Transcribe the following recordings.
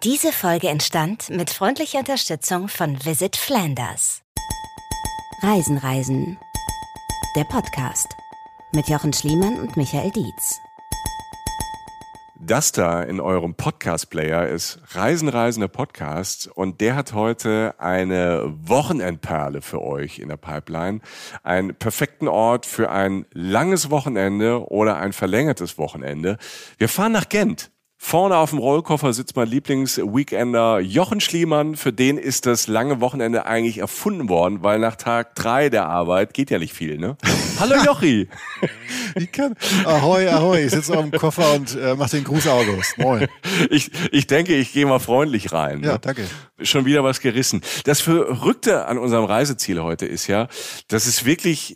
Diese Folge entstand mit freundlicher Unterstützung von Visit Flanders. Reisen. Der Podcast mit Jochen Schliemann und Michael Dietz. Das da in eurem Podcast-Player ist Reisen, der Podcast, und der hat heute eine Wochenendperle für euch in der Pipeline. Einen perfekten Ort für ein langes Wochenende oder ein verlängertes Wochenende. Wir fahren nach Gent. Vorne auf dem Rollkoffer sitzt mein Lieblings-Weekender Jochen Schliemann. Für den ist das lange Wochenende eigentlich erfunden worden, weil nach Tag 3 der Arbeit geht ja nicht viel, ne? Hallo Jochi! Ahoi, ich sitze auf dem Koffer und mach den Gruß August. Moin. Ich denke, ich gehe mal freundlich rein. Ja, ne? danke. Schon wieder was gerissen. Das Verrückte an unserem Reiseziel heute ist ja, dass es wirklich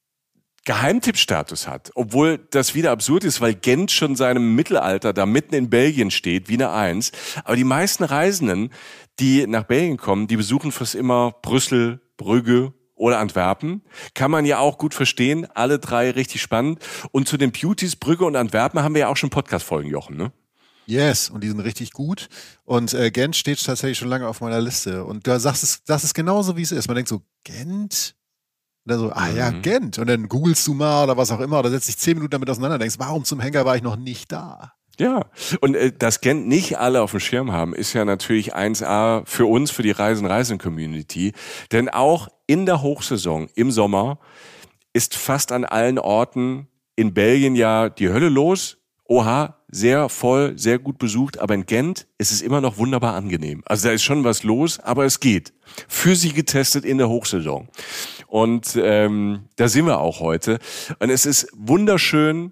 Geheimtippstatus hat, obwohl das wieder absurd ist, weil Gent schon seinem Mittelalter da mitten in Belgien steht, wie eine Eins. Aber die meisten Reisenden, die nach Belgien kommen, die besuchen fast immer Brüssel, Brügge oder Antwerpen. Kann man ja auch gut verstehen, alle drei richtig spannend. Und zu den Beauties, Brügge und Antwerpen haben wir ja auch schon Podcast-Folgen, Jochen, ne? Yes, und die sind richtig gut. Und Gent steht tatsächlich schon lange auf meiner Liste. Und du sagst es genauso, wie es ist. Man denkt so, Gent? Und dann so, Gent. Und dann googelst du mal oder was auch immer oder setzt dich 10 Minuten damit auseinander und denkst, warum zum Henker war ich noch nicht da? Ja, und dass Gent nicht alle auf dem Schirm haben, ist ja natürlich 1A für uns, für die Reisen-Community. Denn auch in der Hochsaison, im Sommer, ist fast an allen Orten in Belgien ja die Hölle los. Oha, sehr voll, sehr gut besucht, aber in Gent ist es immer noch wunderbar angenehm. Also da ist schon was los, aber es geht. Für sie getestet in der Hochsaison. Und da sind wir auch heute. Und es ist wunderschön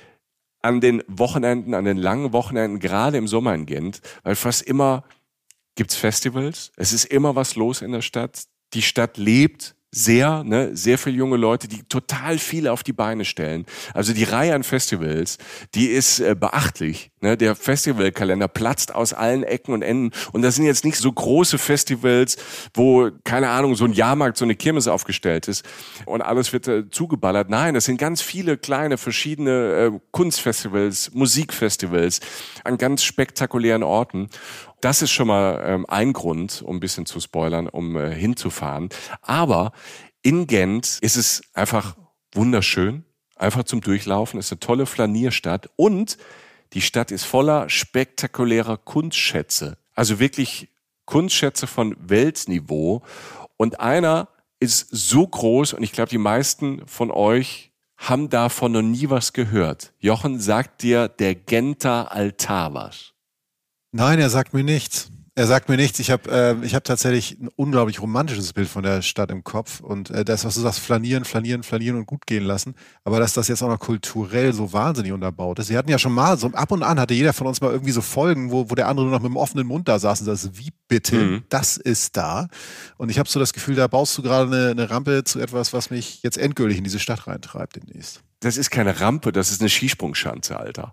an den Wochenenden, an den langen Wochenenden, gerade im Sommer in Gent, weil fast immer gibt's Festivals. Es ist immer was los in der Stadt. Die Stadt lebt sehr, sehr viele junge Leute, die total viel auf die Beine stellen. Also die Reihe an Festivals, die ist beachtlich. Ne? Der Festivalkalender platzt aus allen Ecken und Enden. Und das sind jetzt nicht so große Festivals, wo, keine Ahnung, so ein Jahrmarkt, so eine Kirmes aufgestellt ist und alles wird zugeballert. Nein, das sind ganz viele kleine, verschiedene Kunstfestivals, Musikfestivals an ganz spektakulären Orten. Das ist schon mal ein Grund, um ein bisschen zu spoilern, um hinzufahren. Aber in Gent ist es einfach wunderschön, einfach zum Durchlaufen. Es ist eine tolle Flanierstadt und die Stadt ist voller spektakulärer Kunstschätze. Also wirklich Kunstschätze von Weltniveau. Und einer ist so groß und ich glaube, die meisten von euch haben davon noch nie was gehört. Jochen, sagt dir der Genter Altar was? Nein, er sagt mir nichts. Ich hab tatsächlich ein unglaublich romantisches Bild von der Stadt im Kopf und das, was du sagst, flanieren und gut gehen lassen, aber dass das jetzt auch noch kulturell so wahnsinnig unterbaut ist. Wir hatten ja schon mal, so ab und an hatte jeder von uns mal irgendwie so Folgen, wo der andere nur noch mit dem offenen Mund da saß und sagte, wie bitte, das ist da. Und ich habe so das Gefühl, da baust du gerade eine Rampe zu etwas, was mich jetzt endgültig in diese Stadt reintreibt demnächst. Das ist keine Rampe, das ist eine Skisprungschanze, Alter.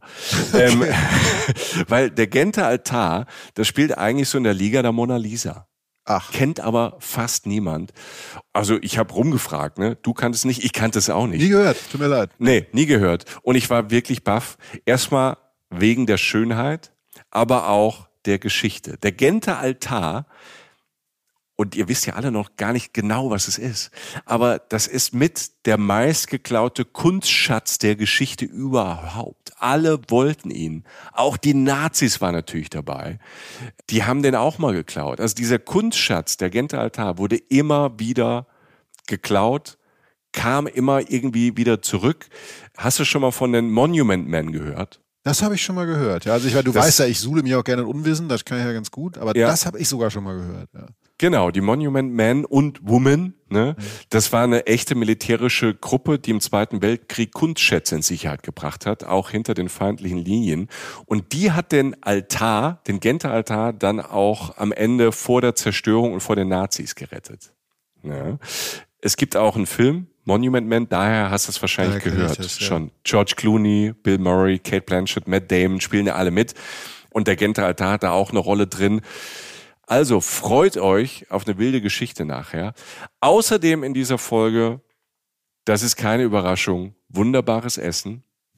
Weil der Genter Altar, das spielt eigentlich so in der Liga der Mona Lisa. Ach. Kennt aber fast niemand. Also ich habe rumgefragt, ne? Du kanntest es nicht, ich kannte es auch nicht. Nie gehört, tut mir leid. Nee, nie gehört. Und ich war wirklich baff. Erstmal wegen der Schönheit, aber auch der Geschichte. Der Genter Altar, und ihr wisst ja alle noch gar nicht genau, was es ist. Aber das ist mit der meistgeklaute Kunstschatz der Geschichte überhaupt. Alle wollten ihn. Auch die Nazis waren natürlich dabei. Die haben den auch mal geklaut. Also dieser Kunstschatz, der Genter Altar, wurde immer wieder geklaut, kam immer irgendwie wieder zurück. Hast du schon mal von den Monument Men gehört? Das habe ich schon mal gehört. Ja, also du weißt ja, ich suhle mich auch gerne in Unwissen, das kann ich ja ganz gut, aber das habe ich sogar schon mal gehört. Ja. Genau, die Monument Men und Women, ne? Das war eine echte militärische Gruppe, die im Zweiten Weltkrieg Kunstschätze in Sicherheit gebracht hat, auch hinter den feindlichen Linien. Und die hat den Altar, den Genter Altar, dann auch am Ende vor der Zerstörung und vor den Nazis gerettet. Ja. Es gibt auch einen Film, Monument Men, daher hast du es wahrscheinlich gehört. Schon. George Clooney, Bill Murray, Cate Blanchett, Matt Damon spielen ja alle mit. Und der Genter Altar hat da auch eine Rolle drin. Also freut euch auf eine wilde Geschichte nachher. Außerdem in dieser Folge, das ist keine Überraschung, wunderbares Essen.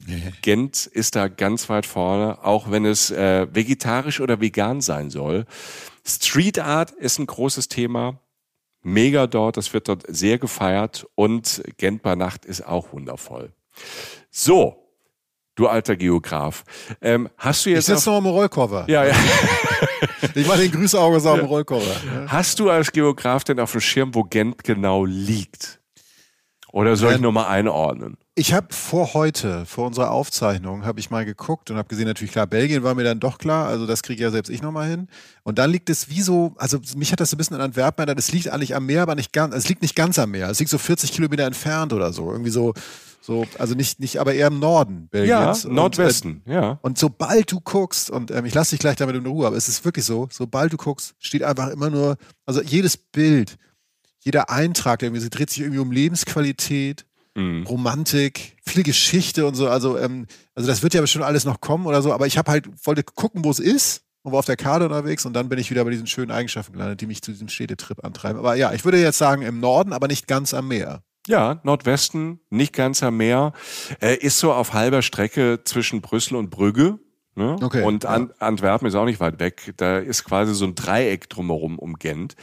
Gent ist da ganz weit vorne, auch wenn es vegetarisch oder vegan sein soll. Street Art ist ein großes Thema. Mega dort, das wird dort sehr gefeiert und Gent bei Nacht ist auch wundervoll. So, du alter Geograf, hast du jetzt... Ich sitze noch am Rollkoffer. Ja. Ich mache den Grüßauge so am Rollkoffer. Ja. Hast du als Geograf denn auf dem Schirm, wo Gent genau liegt? Oder soll ich nur mal einordnen? Ich habe vor unserer Aufzeichnung, habe ich mal geguckt und habe gesehen, natürlich klar, Belgien war mir dann doch klar, also das kriege ja selbst ich nochmal hin. Und dann liegt es wie so, also mich hat das so ein bisschen an Antwerpen erinnert, es liegt eigentlich am Meer, aber nicht ganz, es liegt nicht ganz am Meer, es liegt so 40 Kilometer entfernt oder so, irgendwie so, also nicht, aber eher im Norden Belgiens. Ja, Nordwesten, ja. Und sobald du guckst, und ich lasse dich gleich damit in Ruhe, aber es ist wirklich so, sobald du guckst, steht einfach immer nur, also jedes Bild, jeder Eintrag, irgendwie, sie dreht sich irgendwie um Lebensqualität, Romantik, viel Geschichte und so. Also das wird ja bestimmt alles noch kommen oder so, aber ich wollte gucken, wo es ist und war auf der Karte unterwegs und dann bin ich wieder bei diesen schönen Eigenschaften gelandet, die mich zu diesem Städtetrip antreiben. Aber ja, ich würde jetzt sagen im Norden, aber nicht ganz am Meer. Ja, Nordwesten, nicht ganz am Meer, ist so auf halber Strecke zwischen Brüssel und Brügge. Ne? Okay, und Antwerpen ist auch nicht weit weg. Da ist quasi so ein Dreieck drumherum um Gent.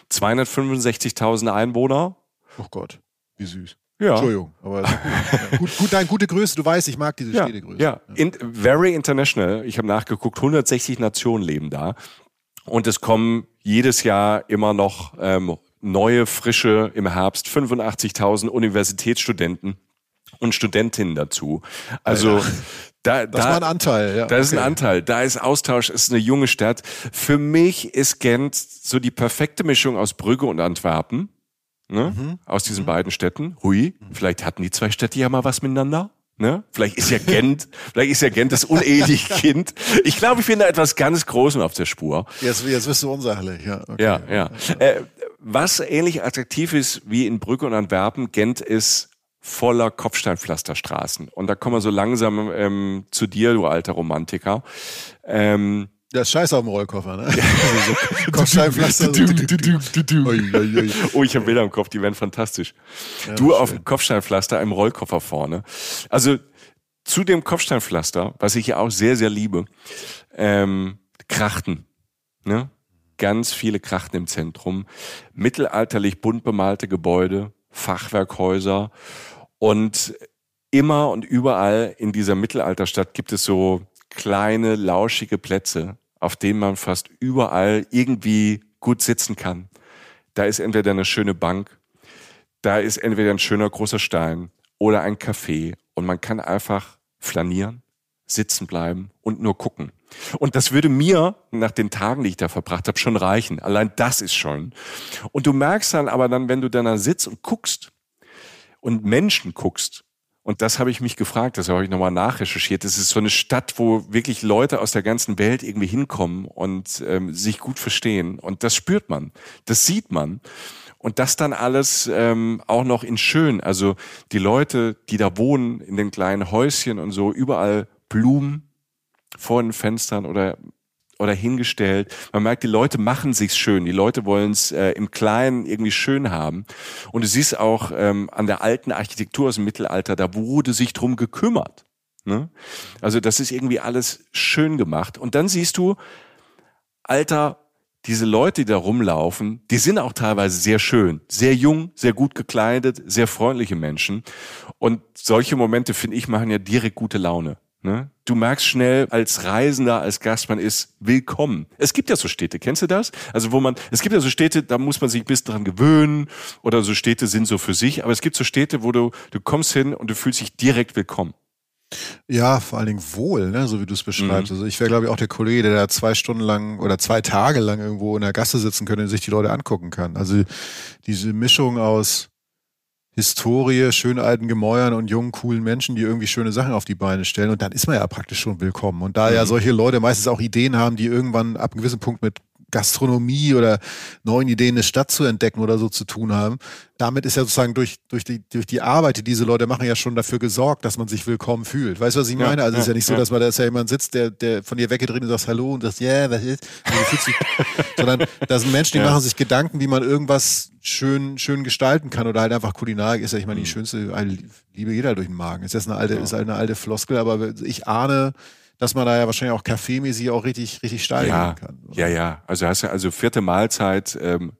265.000 Einwohner. Oh Gott, wie süß. Ja. Entschuldigung, aber gut, deine gute Größe, du weißt, ich mag diese Städtegröße. Ja, very international. Ich habe nachgeguckt, 160 Nationen leben da. Und es kommen jedes Jahr immer noch neue, frische, im Herbst 85.000 Universitätsstudenten und Studentinnen dazu. Also das war ein Anteil. Ja, da ist ein Anteil. Da ist Austausch, ist eine junge Stadt. Für mich ist Gent so die perfekte Mischung aus Brügge und Antwerpen. Ne? Aus diesen beiden Städten. Hui, vielleicht hatten die zwei Städte ja mal was miteinander. Ne? Vielleicht ist ja Gent das uneheliche Kind. Ich glaube, ich bin da etwas ganz Großem auf der Spur. Jetzt wirst du unsachlich. Ja, okay. Ja. Was ähnlich attraktiv ist wie in Brügge und Antwerpen, Gent ist voller Kopfsteinpflasterstraßen. Und da kommen wir so langsam zu dir, du alter Romantiker. Das ist scheiße auf dem Rollkoffer, ne? So Kopfsteinpflaster. Oh, ich habe Bilder im Kopf, die wären fantastisch. Ja, du auf dem Kopfsteinpflaster im Rollkoffer vorne. Also zu dem Kopfsteinpflaster, was ich ja auch sehr, sehr liebe, Krachten. Ne? Ganz viele Krachten im Zentrum. Mittelalterlich bunt bemalte Gebäude, Fachwerkhäuser und immer und überall in dieser Mittelalterstadt gibt es so kleine, lauschige Plätze, auf denen man fast überall irgendwie gut sitzen kann. Da ist entweder eine schöne Bank, da ist entweder ein schöner großer Stein oder ein Café und man kann einfach flanieren, sitzen bleiben und nur gucken. Und das würde mir nach den Tagen, die ich da verbracht habe, schon reichen. Allein das ist schon. Und du merkst dann aber wenn du da sitzt und guckst und Menschen guckst, und das habe ich mich gefragt, das habe ich nochmal nachrecherchiert. Es ist so eine Stadt, wo wirklich Leute aus der ganzen Welt irgendwie hinkommen und sich gut verstehen. Und das spürt man, das sieht man. Und das dann alles auch noch in schön. Also die Leute, die da wohnen, in den kleinen Häuschen und so, überall Blumen vor den Fenstern oder hingestellt. Man merkt, die Leute machen sich's schön. Die Leute wollen es im Kleinen irgendwie schön haben. Und du siehst auch an der alten Architektur aus dem Mittelalter, da wurde sich drum gekümmert. Ne? Also das ist irgendwie alles schön gemacht. Und dann siehst du, Alter, diese Leute, die da rumlaufen, die sind auch teilweise sehr schön, sehr jung, sehr gut gekleidet, sehr freundliche Menschen. Und solche Momente, finde ich, machen ja direkt gute Laune. Ne? Du merkst schnell als Reisender, als Gast, man ist willkommen. Es gibt ja so Städte, kennst du das? Also es gibt ja so Städte, da muss man sich ein bisschen dran gewöhnen oder so Städte sind so für sich, aber es gibt so Städte, wo du kommst hin und du fühlst dich direkt willkommen. Ja, vor allen Dingen wohl, ne, so wie du es beschreibst. Also ich wäre, glaube ich, auch der Kollege, der da 2 Stunden lang oder 2 Tage lang irgendwo in der Gasse sitzen könnte und sich die Leute angucken kann. Also diese Mischung aus Historie, schönen alten Gemäuern und jungen, coolen Menschen, die irgendwie schöne Sachen auf die Beine stellen. Und dann ist man ja praktisch schon willkommen. Und da ja solche Leute meistens auch Ideen haben, die irgendwann ab einem gewissen Punkt mit Gastronomie oder neuen Ideen, eine Stadt zu entdecken oder so zu tun haben. Damit ist ja sozusagen durch die Arbeit, die diese Leute machen, ja schon dafür gesorgt, dass man sich willkommen fühlt. Weißt du, was ich meine? Also es ist ja nicht so, dass man da ist ja jemand sitzt, der von dir weggedreht und sagt Hallo und sagt, ja, was ist? Sondern da sind Menschen, die machen sich Gedanken, wie man irgendwas schön gestalten kann oder halt einfach Kulinarik ist ja, ich meine, die schönste Liebe geht halt durch den Magen. Ist jetzt ist halt eine alte Floskel, aber ich ahne, dass man da ja wahrscheinlich auch kaffeemäßig auch richtig steil gehen kann. Oder? Ja. Also hast du also vierte Mahlzeit,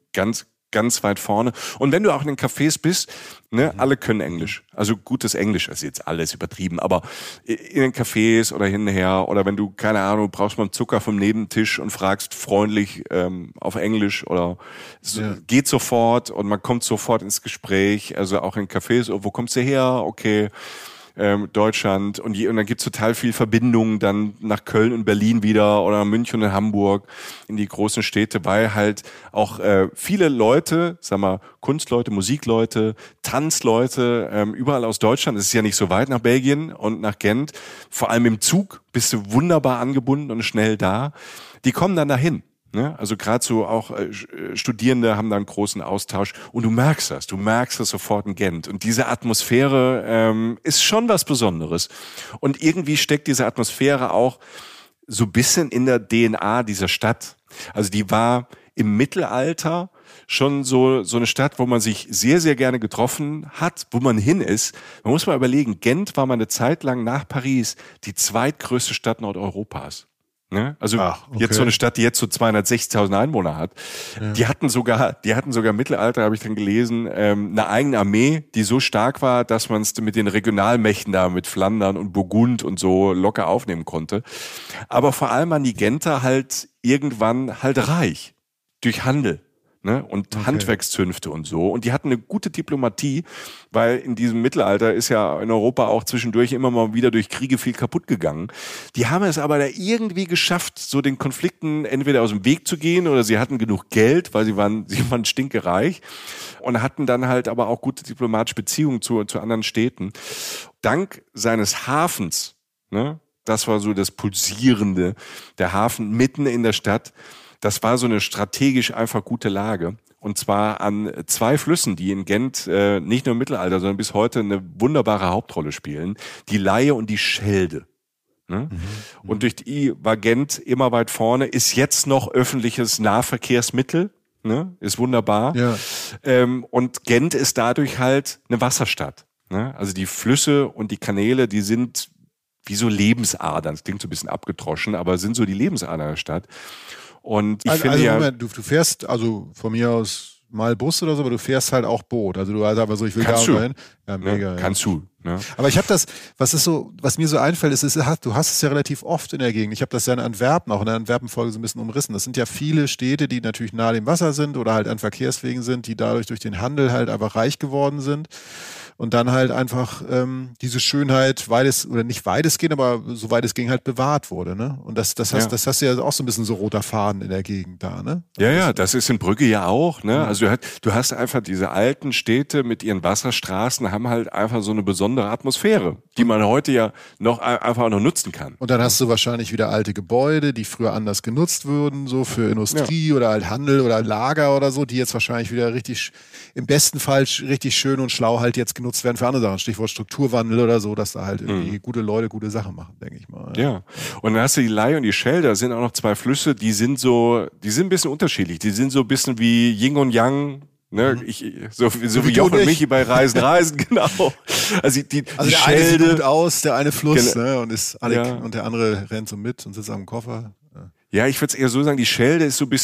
ganz weit vorne. Und wenn du auch in den Cafés bist, ne, alle können Englisch. Also gutes Englisch, also jetzt alles übertrieben, aber in den Cafés oder hinterher oder wenn du, keine Ahnung, brauchst mal einen Zucker vom Nebentisch und fragst freundlich auf Englisch oder geht sofort und man kommt sofort ins Gespräch. Also auch in Cafés, wo kommst du her? Okay. Deutschland und dann gibt's total viel Verbindungen dann nach Köln und Berlin wieder oder München und Hamburg in die großen Städte, weil halt auch viele Leute, sag mal Kunstleute, Musikleute, Tanzleute, überall aus Deutschland, es ist ja nicht so weit nach Belgien und nach Gent, vor allem im Zug bist du wunderbar angebunden und schnell da, die kommen dann dahin. Ne? Also gerade so auch Studierende haben da einen großen Austausch und du merkst das sofort in Gent. Und diese Atmosphäre ist schon was Besonderes. Und irgendwie steckt diese Atmosphäre auch so ein bisschen in der DNA dieser Stadt. Also die war im Mittelalter schon so eine Stadt, wo man sich sehr, sehr gerne getroffen hat, wo man hin ist. Man muss mal überlegen, Gent war mal eine Zeit lang nach Paris die zweitgrößte Stadt Nordeuropas. Ne? Also jetzt so eine Stadt, die jetzt so 260.000 Einwohner hat. Ja. Die hatten sogar im Mittelalter, habe ich dann gelesen, eine eigene Armee, die so stark war, dass man es mit den Regionalmächten da, mit Flandern und Burgund und so locker aufnehmen konnte. Aber vor allem waren die Genter halt irgendwann halt reich durch Handel. Ne? Und Handwerkszünfte und so. Und die hatten eine gute Diplomatie, weil in diesem Mittelalter ist ja in Europa auch zwischendurch immer mal wieder durch Kriege viel kaputt gegangen. Die haben es aber da irgendwie geschafft, so den Konflikten entweder aus dem Weg zu gehen oder sie hatten genug Geld, weil sie waren stinkereich und hatten dann halt aber auch gute diplomatische Beziehungen zu anderen Städten. Dank seines Hafens, ne? Das war so das Pulsierende, der Hafen mitten in der Stadt. Das war so eine strategisch einfach gute Lage. Und zwar an zwei Flüssen, die in Gent nicht nur im Mittelalter, sondern bis heute eine wunderbare Hauptrolle spielen. Die Leie und die Schelde. Ne? Und durch die war Gent immer weit vorne, ist jetzt noch öffentliches Nahverkehrsmittel. Ne? Ist wunderbar. Ja. Und Gent ist dadurch halt eine Wasserstadt. Ne? Also die Flüsse und die Kanäle, die sind wie so Lebensadern. Das klingt so ein bisschen abgedroschen, aber sind so die Lebensadern der Stadt. Und ich finde Moment, du fährst, also von mir aus mal Bus oder so, aber du fährst halt auch Boot. Also du sagst aber so, ich will kannst da und dahin. Ja, mega. Ja, kannst du. Ne? Aber ich habe das, was mir so einfällt, du hast es ja relativ oft in der Gegend. Ich habe das ja in Antwerpen, auch in der Antwerpen-Folge so ein bisschen umrissen. Das sind ja viele Städte, die natürlich nahe dem Wasser sind oder halt an Verkehrswegen sind, die dadurch durch den Handel halt einfach reich geworden sind. Und dann halt einfach diese Schönheit nicht weitestgehend, aber soweit es ging halt bewahrt wurde, ne? Und das hast du ja auch so ein bisschen so roter Faden in der Gegend da, ne? Ja, das ist in Brügge ja auch, ne? Also du hast einfach diese alten Städte mit ihren Wasserstraßen, haben halt einfach so eine besondere Atmosphäre, die man heute ja einfach noch nutzen kann. Und dann hast du wahrscheinlich wieder alte Gebäude, die früher anders genutzt wurden, so für Industrie oder halt Handel oder Lager oder so, die jetzt wahrscheinlich wieder im besten Fall richtig schön und schlau halt jetzt genutzt werden für andere Sachen. Stichwort Strukturwandel oder so, dass da halt irgendwie gute Leute gute Sachen machen, denke ich mal. Ja. Und dann hast du die Leie und die Schelde, da sind auch noch zwei Flüsse, die sind ein bisschen unterschiedlich. Die sind so ein bisschen wie Yin und Yang, ne? So wie Jochen und Michi bei Reisen, genau. Also die der Schelde. Eine sieht gut aus, der eine Fluss, ne? Und der andere rennt so mit und sitzt am Koffer. Ja, ich würde es eher so sagen, die Schelde ist so ein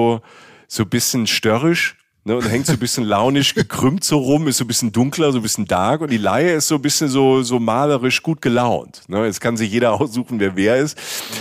bisschen störrisch. Ne, und hängt so ein bisschen launisch gekrümmt so rum, ist so ein bisschen dunkler, so ein bisschen dark. Und die Leie ist so ein bisschen so malerisch gut gelaunt. Ne, jetzt kann sich jeder aussuchen, wer ist.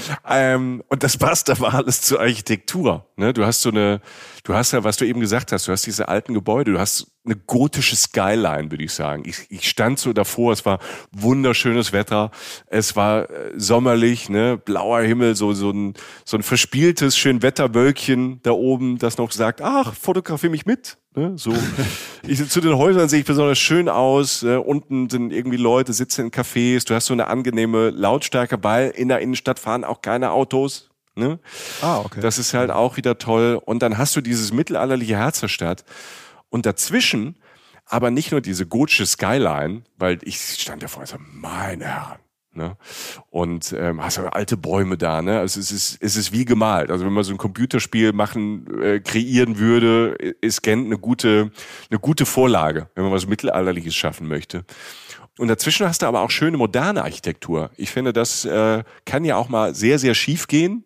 Und das passt aber alles zur Architektur. Ne, du hast ja, was du eben gesagt hast, du hast diese alten Gebäude, du hast eine gotische Skyline, würde ich sagen. Ich stand so davor, es war wunderschönes Wetter, es war sommerlich, ne, blauer Himmel, so ein verspieltes, schön Wetterwölkchen da oben, das noch sagt, ach, fotografier mich mit. Ne, so. Zu den Häusern sehe ich besonders schön aus, unten sind irgendwie Leute, sitzen in Cafés, du hast so eine angenehme Lautstärke, weil in der Innenstadt fahren auch keine Autos. Ne? Okay. Das ist halt auch wieder toll. Und dann hast du dieses mittelalterliche Herz der Stadt. Und dazwischen aber nicht nur diese gotische Skyline, weil ich stand davor und so, meine Herren. Ne? Und hast du alte Bäume da, ne? Also es ist wie gemalt. Also wenn man so ein Computerspiel kreieren würde, ist Gent eine gute Vorlage, wenn man was Mittelalterliches schaffen möchte. Und dazwischen hast du aber auch schöne moderne Architektur. Ich finde, das kann ja auch mal sehr, sehr schief gehen.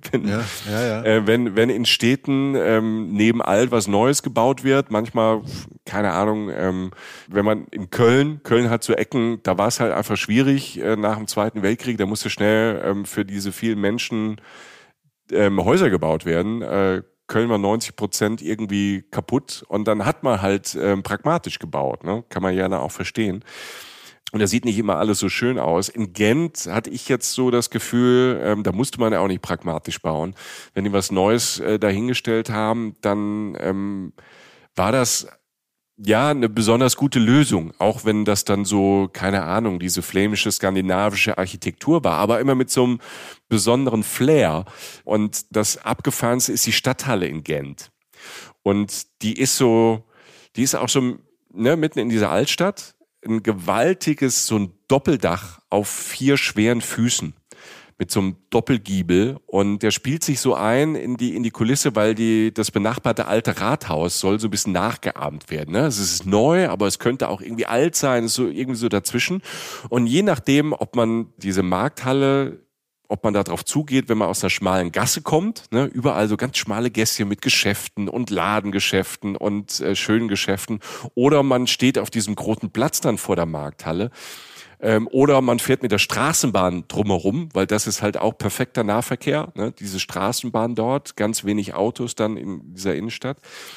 Wenn in Städten neben alt was Neues gebaut wird, manchmal, keine Ahnung, wenn man in Köln hat so Ecken, da war es halt einfach schwierig nach dem Zweiten Weltkrieg, da musste schnell für diese vielen Menschen Häuser gebaut werden. Köln war 90% irgendwie kaputt und dann hat man halt pragmatisch gebaut, ne? Kann man ja dann auch verstehen. Und da sieht nicht immer alles so schön aus. In Gent hatte ich jetzt so das Gefühl, da musste man ja auch nicht pragmatisch bauen. Wenn die was Neues dahingestellt haben, dann war das ja eine besonders gute Lösung. Auch wenn das dann so, keine Ahnung, diese flämische, skandinavische Architektur war. Aber immer mit so einem besonderen Flair. Und das Abgefahrenste ist die Stadthalle in Gent. Und die ist auch so mitten in dieser Altstadt. Ein gewaltiges, so ein Doppeldach auf 4 schweren Füßen mit so einem Doppelgiebel und der spielt sich so ein in die Kulisse, weil das benachbarte alte Rathaus soll so ein bisschen nachgeahmt werden. Ne? Es ist neu, aber es könnte auch irgendwie alt sein, ist so irgendwie so dazwischen. Und je nachdem, ob man diese Markthalle, ob man da drauf zugeht, wenn man aus einer schmalen Gasse kommt, ne, überall so ganz schmale Gässchen mit Geschäften und Ladengeschäften und schönen Geschäften, oder man steht auf diesem großen Platz dann vor der Markthalle, oder man fährt mit der Straßenbahn drumherum, weil das ist halt auch perfekter Nahverkehr, ne, diese Straßenbahn dort, ganz wenig Autos dann in dieser Innenstadt.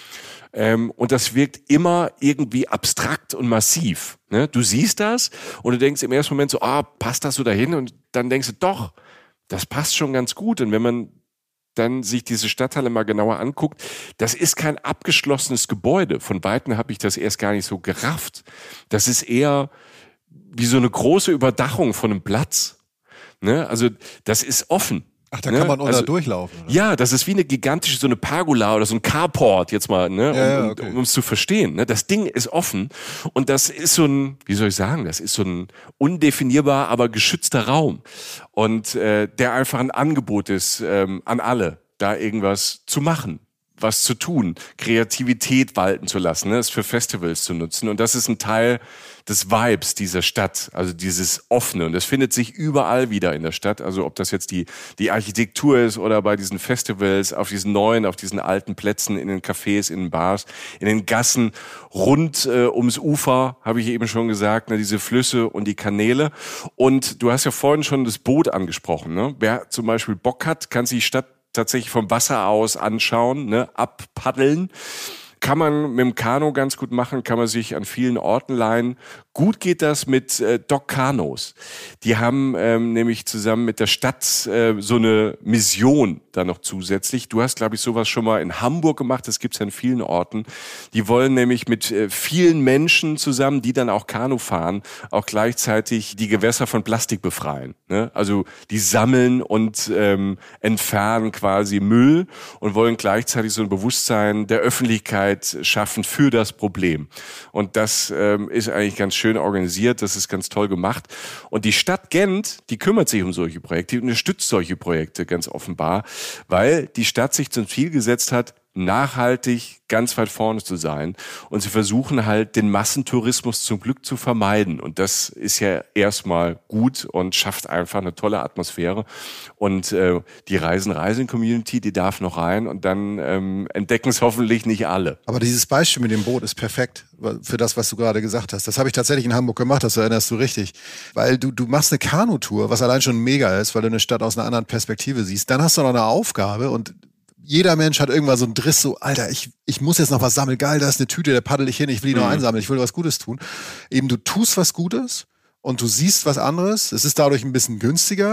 Und das wirkt immer irgendwie abstrakt und massiv. Ne? Du siehst das und du denkst im ersten Moment so, passt das so dahin? Und dann denkst du, doch, das passt schon ganz gut. Und wenn man dann sich diese Stadthalle mal genauer anguckt, das ist kein abgeschlossenes Gebäude. Von Weitem habe ich das erst gar nicht so gerafft. Das ist eher wie so eine große Überdachung von einem Platz. Ne? Also das ist offen. Ach, da kann man unter durchlaufen. Oder? Ja, das ist wie eine gigantische, so eine Pergola oder so ein Carport jetzt mal, ne, um es zu verstehen. Ne? Das Ding ist offen und das ist so ein, wie soll ich sagen, das ist so ein undefinierbar, aber geschützter Raum und der einfach ein Angebot ist an alle, da irgendwas zu machen, was zu tun, Kreativität walten zu lassen, ne, es für Festivals zu nutzen. Und das ist ein Teil des Vibes dieser Stadt, also dieses Offene. Und das findet sich überall wieder in der Stadt. Also ob das jetzt die Architektur ist oder bei diesen Festivals, auf diesen alten Plätzen, in den Cafés, in den Bars, in den Gassen, rund ums Ufer, habe ich eben schon gesagt, ne, diese Flüsse und die Kanäle. Und du hast ja vorhin schon das Boot angesprochen. Ne? Wer zum Beispiel Bock hat, kann sich die Stadt tatsächlich vom Wasser aus anschauen, ne, abpaddeln. Kann man mit dem Kanu ganz gut machen, kann man sich an vielen Orten leihen. Gut geht das mit Dock-Kanos. Die haben nämlich zusammen mit der Stadt so eine Mission da noch zusätzlich. Du hast, glaube ich, sowas schon mal in Hamburg gemacht, das gibt's ja in vielen Orten. Die wollen nämlich mit vielen Menschen zusammen, die dann auch Kanu fahren, auch gleichzeitig die Gewässer von Plastik befreien. Ne? Also die sammeln und entfernen quasi Müll und wollen gleichzeitig so ein Bewusstsein der Öffentlichkeit schaffen für das Problem. Und das ist eigentlich ganz schön organisiert, das ist ganz toll gemacht. Und die Stadt Gent, die kümmert sich um solche Projekte, die unterstützt solche Projekte ganz offenbar, weil die Stadt sich zum Ziel gesetzt hat, nachhaltig ganz weit vorne zu sein. Und sie versuchen halt, den Massentourismus zum Glück zu vermeiden. Und das ist ja erstmal gut und schafft einfach eine tolle Atmosphäre. Und die Reisen-Community, die darf noch rein und dann entdecken es hoffentlich nicht alle. Aber dieses Beispiel mit dem Boot ist perfekt für das, was du gerade gesagt hast. Das habe ich tatsächlich in Hamburg gemacht, das erinnerst du richtig. Weil du machst eine Kanutour, was allein schon mega ist, weil du eine Stadt aus einer anderen Perspektive siehst. Dann hast du noch eine Aufgabe und jeder Mensch hat irgendwann so einen Driss, so, Alter, ich muss jetzt noch was sammeln, geil, da ist eine Tüte, da paddel ich hin, ich will die noch einsammeln, ich will was Gutes tun. Eben, du tust was Gutes und du siehst was anderes, es ist dadurch ein bisschen günstiger,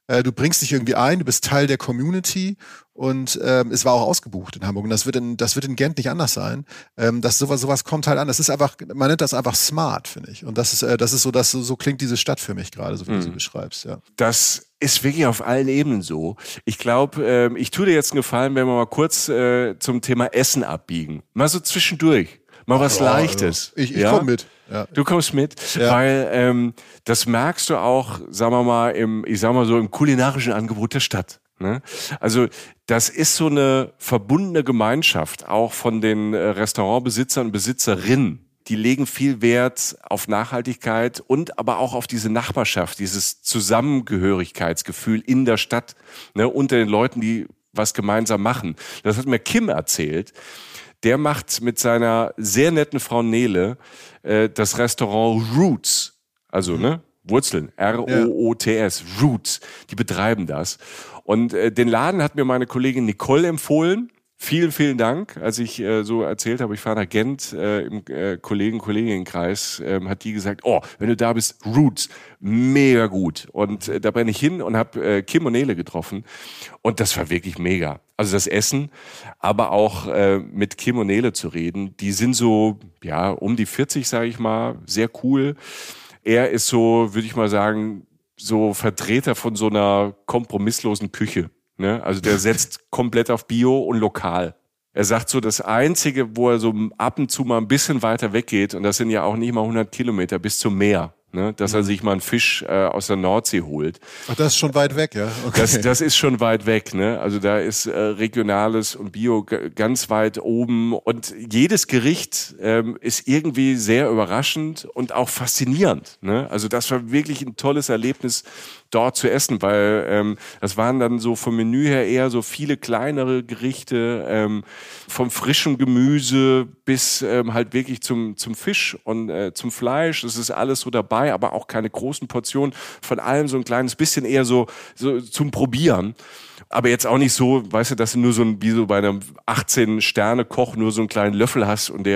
Du bringst dich irgendwie ein, du bist Teil der Community und es war auch ausgebucht in Hamburg und das wird in Gent nicht anders sein. Sowas kommt halt an. Das ist einfach, man nennt das einfach smart, finde ich. Und das ist so klingt diese Stadt für mich gerade, so wie du sie beschreibst. Ja. Das ist wirklich auf allen Ebenen so. Ich glaube, ich tue dir jetzt einen Gefallen, wenn wir mal kurz zum Thema Essen abbiegen. Mal so zwischendurch. Mal was Leichtes. Ich komme mit. Ja. Du kommst mit, weil das merkst du auch, sagen wir mal, im kulinarischen Angebot der Stadt. Ne? Also das ist so eine verbundene Gemeinschaft, auch von den Restaurantbesitzern und Besitzerinnen. Die legen viel Wert auf Nachhaltigkeit und aber auch auf diese Nachbarschaft, dieses Zusammengehörigkeitsgefühl in der Stadt, ne, unter den Leuten, die was gemeinsam machen. Das hat mir Kim erzählt. Der macht mit seiner sehr netten Frau Nele das Restaurant Roots, also ne, Wurzeln, R-O-O-T-S, Roots, die betreiben das. Und den Laden hat mir meine Kollegin Nicole empfohlen. Vielen, vielen Dank. Als ich so erzählt habe, ich fahre nach Gent im Kolleginnenkreis, hat die gesagt, oh, wenn du da bist, Roots, mega gut. Und da bin ich hin und habe Kim und Nele getroffen. Und das war wirklich mega. Also das Essen, aber auch mit Kim und Nele zu reden. Die sind so, ja, um die 40, sage ich mal, sehr cool. Er ist so, würde ich mal sagen, so Vertreter von so einer kompromisslosen Küche. Ne? Also der setzt komplett auf Bio und lokal. Er sagt so, das Einzige, wo er so ab und zu mal ein bisschen weiter weggeht, und das sind ja auch nicht mal 100 Kilometer bis zum Meer, ne? Dass er sich mal einen Fisch aus der Nordsee holt. Ach, das ist schon weit weg, ja? Okay. Das ist schon weit weg, ne? Also da ist Regionales und Bio ganz weit oben und jedes Gericht ist irgendwie sehr überraschend und auch faszinierend, ne? Also das war wirklich ein tolles Erlebnis, dort zu essen, weil das waren dann so vom Menü her eher so viele kleinere Gerichte, vom frischen Gemüse bis halt wirklich zum Fisch und zum Fleisch. Das ist alles so dabei, aber auch keine großen Portionen. Von allem so ein kleines bisschen eher so zum Probieren. Aber jetzt auch nicht so, weißt du, dass du nur wie so bei einem 18-Sterne-Koch nur so einen kleinen Löffel hast und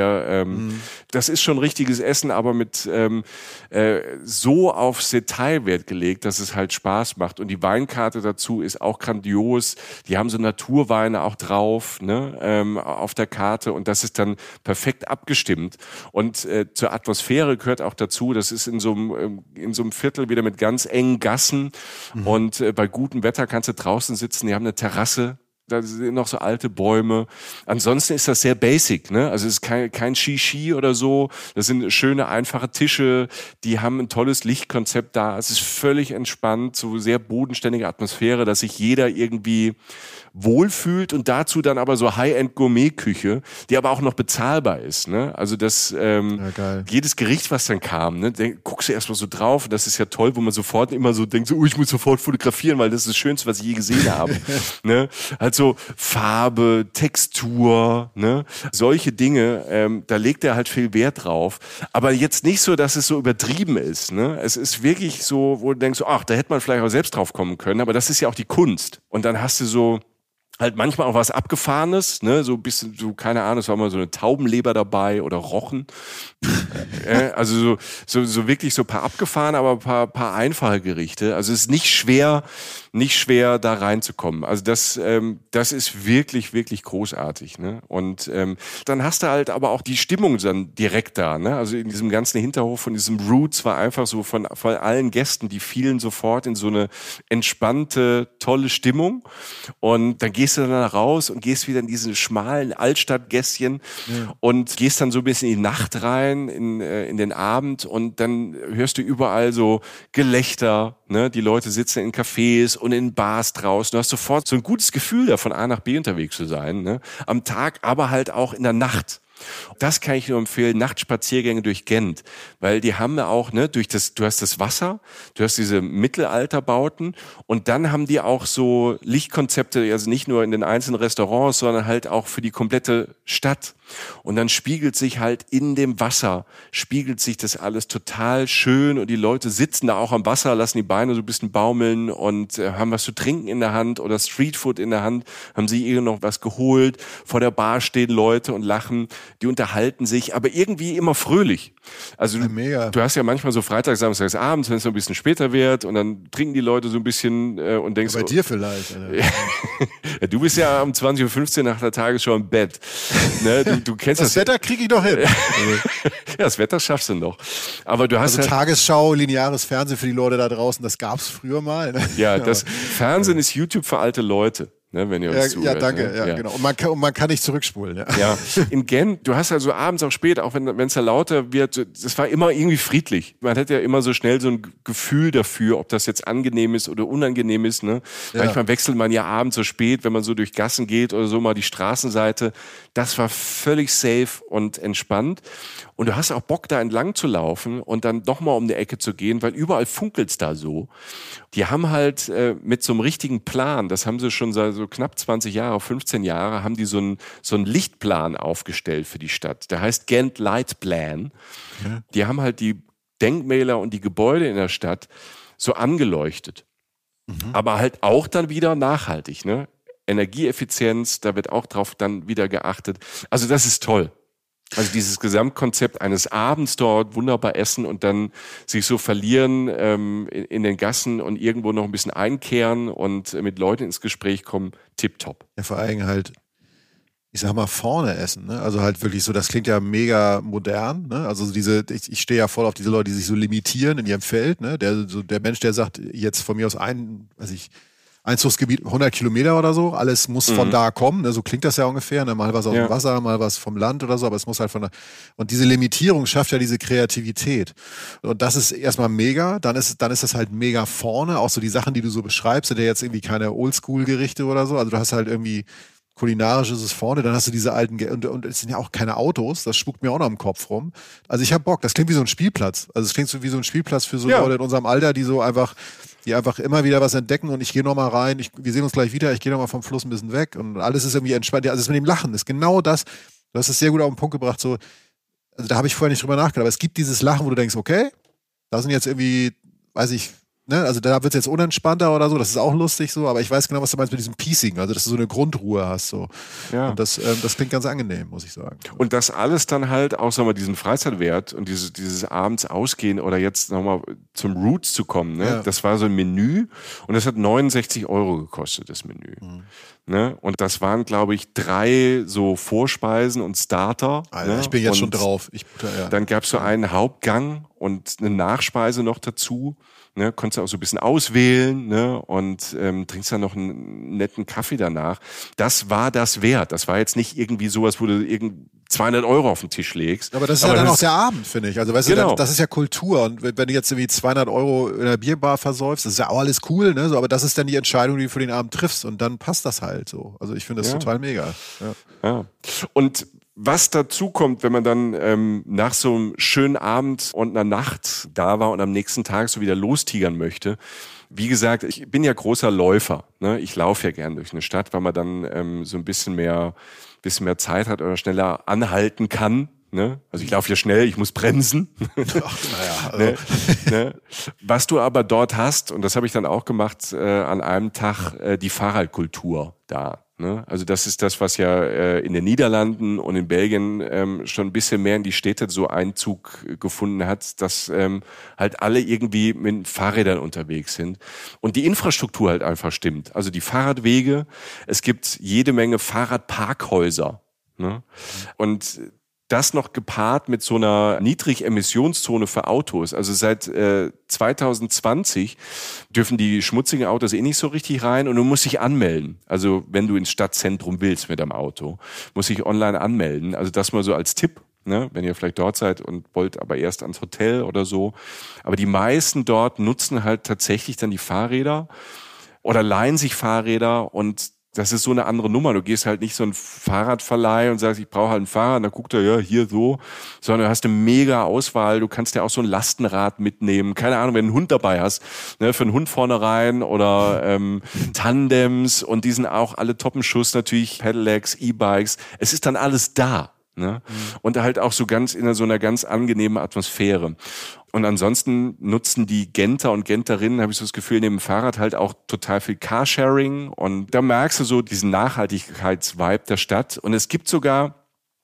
das ist schon richtiges Essen, aber mit so aufs Detail Wert gelegt, dass es halt Spaß macht. Und die Weinkarte dazu ist auch grandios. Die haben so Naturweine auch drauf, ne, auf der Karte und das ist dann perfekt abgestimmt. Und zur Atmosphäre gehört auch dazu, das ist in so einem Viertel wieder mit ganz engen Gassen und bei gutem Wetter kannst du draußen sitzen. Die haben eine Terrasse, da sind noch so alte Bäume. Ansonsten ist das sehr basic, ne? Also es ist kein Shishi oder so. Das sind schöne, einfache Tische. Die haben ein tolles Lichtkonzept da. Es ist völlig entspannt, so sehr bodenständige Atmosphäre, dass sich jeder irgendwie wohlfühlt und dazu dann aber so High-End-Gourmet-Küche, die aber auch noch bezahlbar ist, ne? Also das, jedes Gericht, was dann kam, ne, guckst du erstmal so drauf, das ist ja toll, wo man sofort immer so denkt, so, ich muss sofort fotografieren, weil das ist das Schönste, was ich je gesehen habe, ne? Also Farbe, Textur, ne? Solche Dinge, da legt er halt viel Wert drauf, aber jetzt nicht so, dass es so übertrieben ist, ne? Es ist wirklich so, wo du denkst, ach, da hätte man vielleicht auch selbst drauf kommen können, aber das ist ja auch die Kunst und dann hast du so halt manchmal auch was Abgefahrenes, ne, so ein bisschen, so, keine Ahnung, es war mal so eine Taubenleber dabei oder Rochen. Also so wirklich so ein paar abgefahren, aber ein paar einfache Gerichte. Also es ist nicht schwer da reinzukommen. Also das ist wirklich, wirklich großartig, ne? Und dann hast du halt aber auch die Stimmung dann direkt da, ne? Also in diesem ganzen Hinterhof von diesem Roots war einfach so von allen Gästen, die fielen sofort in so eine entspannte, tolle Stimmung. Und dann gehst du dann raus und gehst wieder in diese schmalen Altstadtgässchen und gehst dann so ein bisschen in die Nacht rein, in den Abend und dann hörst du überall so Gelächter, ne? Die Leute sitzen in Cafés und in Bars draußen. Du hast sofort so ein gutes Gefühl, da von A nach B unterwegs zu sein, ne? Am Tag, aber halt auch in der Nacht. Das kann ich nur empfehlen, Nachtspaziergänge durch Gent, weil die haben ja auch, ne, du hast das Wasser, du hast diese Mittelalterbauten und dann haben die auch so Lichtkonzepte, also nicht nur in den einzelnen Restaurants, sondern halt auch für die komplette Stadt. Und dann spiegelt sich halt in dem Wasser, spiegelt sich das alles total schön und die Leute sitzen da auch am Wasser, lassen die Beine so ein bisschen baumeln und haben was zu trinken in der Hand oder Streetfood in der Hand, haben sich noch was geholt, vor der Bar stehen Leute und lachen. die unterhalten sich, aber irgendwie immer fröhlich. Also du hast ja manchmal so Freitags, Samstags, abends, wenn es so ein bisschen später wird und dann trinken die Leute so ein bisschen und denkst... Bei dir vielleicht. Ja, du bist ja um 20.15 Uhr nach der Tagesschau im Bett. Ne? Du kennst das Wetter kriege ich doch hin. Ja, das Wetter schaffst du noch. Aber du hast also Tagesschau, lineares Fernsehen für die Leute da draußen, das gab's früher mal. Ne? Ja, das Fernsehen ist YouTube für alte Leute. Ne, wenn ihr uns zuhört, ja, danke. Ne? Ja, genau. Und man kann nicht zurückspulen. Ja. Ja, in Gent, du hast also abends auch spät, auch wenn es da lauter wird, das war immer irgendwie friedlich. Man hat ja immer so schnell so ein Gefühl dafür, ob das jetzt angenehm ist oder unangenehm ist. Ne? Ja. Manchmal wechselt man ja abends so spät, wenn man so durch Gassen geht oder so mal die Straßenseite. Das war völlig safe und entspannt. Und du hast auch Bock, da entlang zu laufen und dann nochmal um die Ecke zu gehen, weil überall funkelt's da so. Die haben halt mit so einem richtigen Plan, das haben sie schon seit so knapp 20 Jahre, 15 Jahre, haben die so einen Lichtplan aufgestellt für die Stadt. Der heißt Gent Light Plan. Okay. Die haben halt die Denkmäler und die Gebäude in der Stadt so angeleuchtet. Aber halt auch dann wieder nachhaltig, ne? Energieeffizienz, da wird auch drauf dann wieder geachtet. Also das ist toll. Also dieses Gesamtkonzept eines Abends dort wunderbar essen und dann sich so verlieren in den Gassen und irgendwo noch ein bisschen einkehren und mit Leuten ins Gespräch kommen, tipptopp. Ja, vor allem halt, ich sag mal, vorne essen. Ne? Also halt wirklich so, das klingt ja mega modern. Ne? Also ich stehe ja voll auf diese Leute, die sich so limitieren in ihrem Feld. Ne? Der Mensch, der sagt, jetzt von mir aus Einzugsgebiet 100 Kilometer oder so, alles muss von da kommen, ne? So klingt das ja ungefähr, ne? Mal was aus dem Wasser, mal was vom Land oder so, aber es muss halt und diese Limitierung schafft ja diese Kreativität und das ist erstmal mega, dann ist das halt mega vorne, auch so die Sachen, die du so beschreibst, sind ja jetzt irgendwie keine Oldschool-Gerichte oder so, also du hast halt irgendwie kulinarisch ist es vorne, dann hast du diese alten, und es sind ja auch keine Autos, das spukt mir auch noch im Kopf rum. Also ich hab Bock, das klingt wie so ein Spielplatz. Also es klingt so wie so ein Spielplatz für so Leute in unserem Alter, die einfach immer wieder was entdecken und ich gehe nochmal rein, wir sehen uns gleich wieder, ich gehe nochmal vom Fluss ein bisschen weg und alles ist irgendwie entspannt. Also das mit dem Lachen ist genau das, du hast es sehr gut auf den Punkt gebracht, so, also da habe ich vorher nicht drüber nachgedacht, aber es gibt dieses Lachen, wo du denkst, okay, da sind jetzt irgendwie, weiß ich, ne, also da wird es jetzt unentspannter oder so, das ist auch lustig so, aber ich weiß genau, was du meinst mit diesem Piecing, also dass du so eine Grundruhe hast so. Ja. Und das klingt ganz angenehm, muss ich sagen. Und das alles dann halt auch, sagen wir, diesen Freizeitwert und dieses abends ausgehen oder jetzt nochmal zum Roots zu kommen, ne? Ja. Das war so ein Menü und das hat 69 € gekostet, das Menü. Ne? Und das waren, glaube ich, 3 so Vorspeisen und Starter. Alter, ne? Ich bin jetzt schon drauf. Dann gab es so einen Hauptgang und eine Nachspeise noch dazu. Ne, konntest du auch so ein bisschen auswählen, ne, und trinkst dann noch einen netten Kaffee danach. Das war das wert. Das war jetzt nicht irgendwie sowas, wo du 200 € auf den Tisch legst. Aber das ist ja dann auch der Abend, finde ich. Also weißt du, das ist ja Kultur. Und wenn du jetzt irgendwie 200 € in der Bierbar versäufst, das ist ja auch alles cool, ne? So, aber das ist dann die Entscheidung, die du für den Abend triffst. Und dann passt das halt so. Also ich finde das total mega. Ja. Und was dazu kommt, wenn man dann nach so einem schönen Abend und einer Nacht da war und am nächsten Tag so wieder lostigern möchte. Wie gesagt, ich bin ja großer Läufer. Ne? Ich laufe ja gern durch eine Stadt, weil man dann so ein bisschen mehr Zeit hat oder schneller anhalten kann. Ne? Also ich laufe ja schnell, ich muss bremsen. Ach, naja, also. ne? Was du aber dort hast, und das habe ich dann auch gemacht, an einem Tag die Fahrradkultur da. Ne? Also das ist das, was ja in den Niederlanden und in Belgien schon ein bisschen mehr in die Städte so Einzug gefunden hat, dass halt alle irgendwie mit Fahrrädern unterwegs sind und die Infrastruktur halt einfach stimmt. Also die Fahrradwege, es gibt jede Menge Fahrradparkhäuser. Ne? Und das noch gepaart mit so einer Niedrigemissionszone für Autos. Also seit 2020 dürfen die schmutzigen Autos nicht so richtig rein und du musst dich anmelden. Also wenn du ins Stadtzentrum willst mit deinem Auto, musst dich online anmelden. Also das mal so als Tipp, ne, wenn ihr vielleicht dort seid und wollt aber erst ans Hotel oder so. Aber die meisten dort nutzen halt tatsächlich dann die Fahrräder oder leihen sich Fahrräder und das ist so eine andere Nummer. Du gehst halt nicht so ein Fahrradverleih und sagst, ich brauche halt ein Fahrrad, und dann guckt er, ja, hier so, sondern du hast eine mega Auswahl. Du kannst ja auch so ein Lastenrad mitnehmen. Keine Ahnung, wenn du einen Hund dabei hast, ne, für einen Hund vorne rein oder Tandems und die sind auch alle top im Schuss natürlich, Pedelecs, E-Bikes. Es ist dann alles da. Ne? Und halt auch so ganz in so einer ganz angenehmen Atmosphäre. Und ansonsten nutzen die Genter und Genterinnen, habe ich so das Gefühl, neben dem Fahrrad halt auch total viel Carsharing. Und da merkst du so diesen Nachhaltigkeitsvibe der Stadt. Und es gibt sogar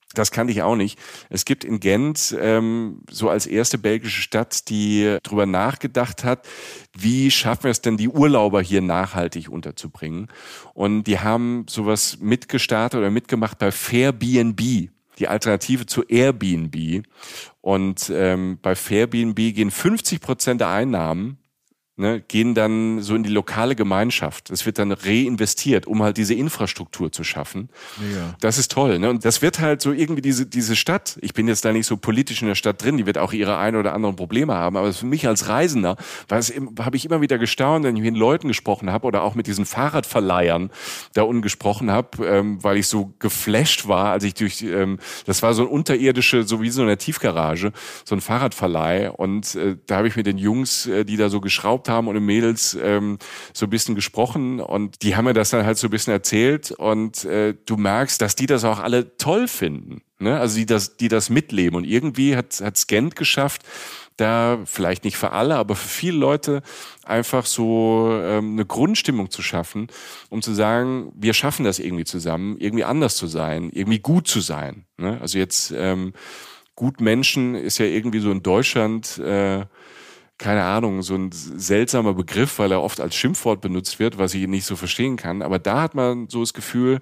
Das kannte ich auch nicht. Es gibt in Gent so als erste belgische Stadt, die drüber nachgedacht hat, wie schaffen wir es denn, die Urlauber hier nachhaltig unterzubringen. Und die haben sowas mitgestartet oder mitgemacht bei Fairbnb, die Alternative zu Airbnb. Und bei Fairbnb gehen 50% der Einnahmen gehen dann so in die lokale Gemeinschaft. Es wird dann reinvestiert, um halt diese Infrastruktur zu schaffen. Mega. Das ist toll, ne? Und das wird halt so irgendwie diese Stadt, ich bin jetzt da nicht so politisch in der Stadt drin, die wird auch ihre ein oder anderen Probleme haben, aber für mich als Reisender habe ich immer wieder gestaunt, wenn ich mit den Leuten gesprochen habe oder auch mit diesen Fahrradverleihern da unten gesprochen habe, weil ich so geflasht war, als ich das war so ein unterirdische, so wie so eine Tiefgarage, so ein Fahrradverleih, und da habe ich mit den Jungs, die da so geschraubt haben, und den Mädels so ein bisschen gesprochen, und die haben mir das dann halt so ein bisschen erzählt, und du merkst, dass die das auch alle toll finden, ne? Also die das mitleben, und irgendwie hat's Gent geschafft, da vielleicht nicht für alle, aber für viele Leute einfach so eine Grundstimmung zu schaffen, um zu sagen, wir schaffen das irgendwie zusammen, irgendwie anders zu sein, irgendwie gut zu sein, ne? Also jetzt gut Menschen ist ja irgendwie so in Deutschland keine Ahnung, so ein seltsamer Begriff, weil er oft als Schimpfwort benutzt wird, was ich nicht so verstehen kann. Aber da hat man so das Gefühl,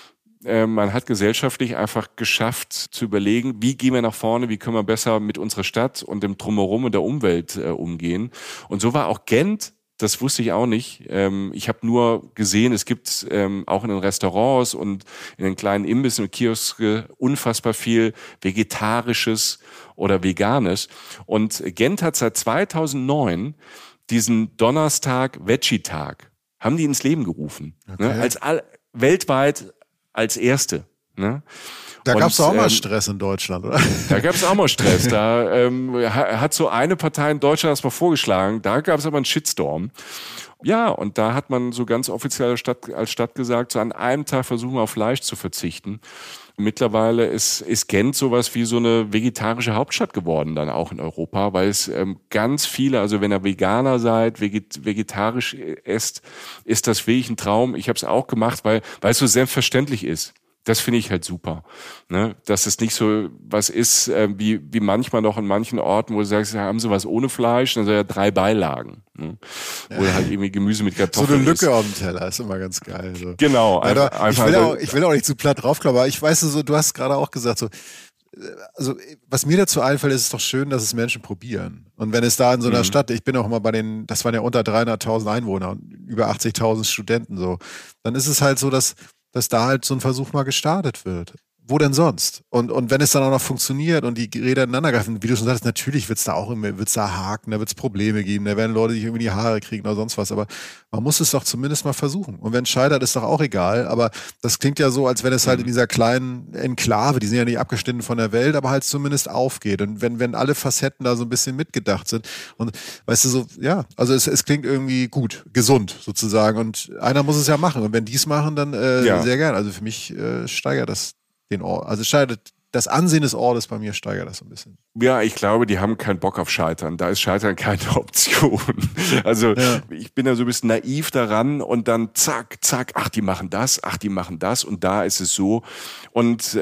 man hat gesellschaftlich einfach geschafft zu überlegen, wie gehen wir nach vorne, wie können wir besser mit unserer Stadt und dem Drumherum und der Umwelt umgehen. Und so war auch Gent. Das wusste ich auch nicht. Ich habe nur gesehen, es gibt auch in den Restaurants und in den kleinen Imbissen und Kioske unfassbar viel Vegetarisches oder Veganes. Und Gent hat seit 2009 diesen Donnerstag-Veggie-Tag, haben die ins Leben gerufen. Okay. Ne? Weltweit als erste. Ne? Da gab es auch mal Stress in Deutschland, oder? Da gab es auch mal Stress. Da hat so eine Partei in Deutschland das mal vorgeschlagen. Da gab es aber einen Shitstorm. Ja, und da hat man so ganz offiziell als Stadt gesagt, so an einem Tag versuchen wir auf Fleisch zu verzichten. Mittlerweile ist Gent sowas wie so eine vegetarische Hauptstadt geworden dann auch in Europa, weil es ganz viele, also wenn ihr Veganer seid, vegetarisch esst, ist das wirklich ein Traum. Ich habe es auch gemacht, weil es so selbstverständlich ist. Das finde ich halt super, ne? Dass es nicht so was ist, wie manchmal noch in manchen Orten, wo du sagst, haben sie was ohne Fleisch, dann sind ja 3 Beilagen, ne? Oder halt irgendwie Gemüse mit Kartoffeln. So eine Lücke auf dem Teller ist immer ganz geil. So. Genau. Ich will auch nicht zu platt draufklappen, aber ich weiß so, du hast gerade auch gesagt, so, also was mir dazu einfällt, ist es doch schön, dass es Menschen probieren. Und wenn es da in so einer Stadt, ich bin auch immer bei das waren ja unter 300.000 Einwohner und über 80.000 Studenten so, dann ist es halt so, dass da halt so ein Versuch mal gestartet wird. Wo denn sonst? Und wenn es dann auch noch funktioniert und die Räder ineinander greifen, wie du schon sagst, natürlich wird's da Haken, da wird's Probleme geben, da werden Leute sich irgendwie die Haare kriegen oder sonst was, aber man muss es doch zumindest mal versuchen. Und wenn es scheitert, ist doch auch egal, aber das klingt ja so, als wenn es halt in dieser kleinen Enklave, die sind ja nicht abgeschnitten von der Welt, aber halt zumindest aufgeht. Und wenn alle Facetten da so ein bisschen mitgedacht sind und weißt du so, ja, also es klingt irgendwie gut, gesund sozusagen, und einer muss es ja machen, und wenn die es machen, dann sehr gern. Also für mich steigert das den Ort. Also das Ansehen des Ortes bei mir steigert das so ein bisschen. Ja, ich glaube, die haben keinen Bock auf Scheitern. Da ist Scheitern keine Option. Also ich bin da so ein bisschen naiv daran, und dann zack, ach, die machen das, und da ist es so. Und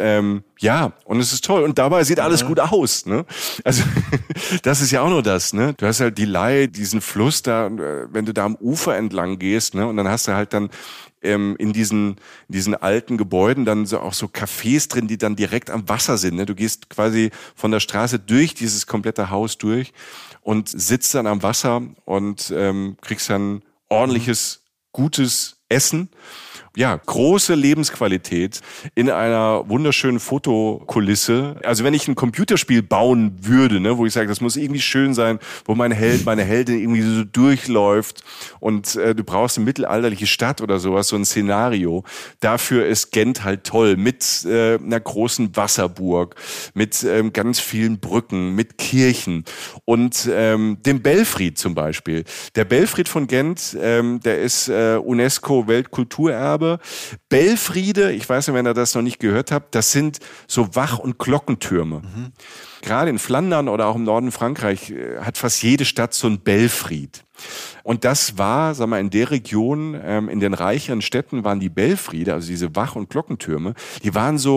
und es ist toll. Und dabei sieht alles gut aus, ne? Also das ist ja auch nur das, ne? Du hast halt die Leih, diesen Fluss da, wenn du da am Ufer entlang gehst, ne? Und dann hast du halt dann in diesen alten Gebäuden dann so auch so Cafés drin, die dann direkt am Wasser sind, ne? Du gehst quasi von der Straße durch dieses komplette Haus durch und sitzt dann am Wasser und kriegst dann ordentliches, gutes Essen. Ja, große Lebensqualität in einer wunderschönen Fotokulisse. Also wenn ich ein Computerspiel bauen würde, ne, wo ich sage, das muss irgendwie schön sein, wo mein Held, meine Heldin irgendwie so durchläuft, und du brauchst eine mittelalterliche Stadt oder sowas, so ein Szenario. Dafür ist Gent halt toll, mit einer großen Wasserburg, mit ganz vielen Brücken, mit Kirchen und dem Belfried zum Beispiel. Der Belfried von Gent, der ist UNESCO Weltkulturerbe. Belfriede, ich weiß nicht, wenn ihr das noch nicht gehört habt, das sind so Wach- und Glockentürme. Gerade in Flandern oder auch im Norden Frankreich hat fast jede Stadt so ein Belfried. Und das war, sag mal, in der Region, in den reicheren Städten waren die Belfriede, also diese Wach- und Glockentürme, die waren so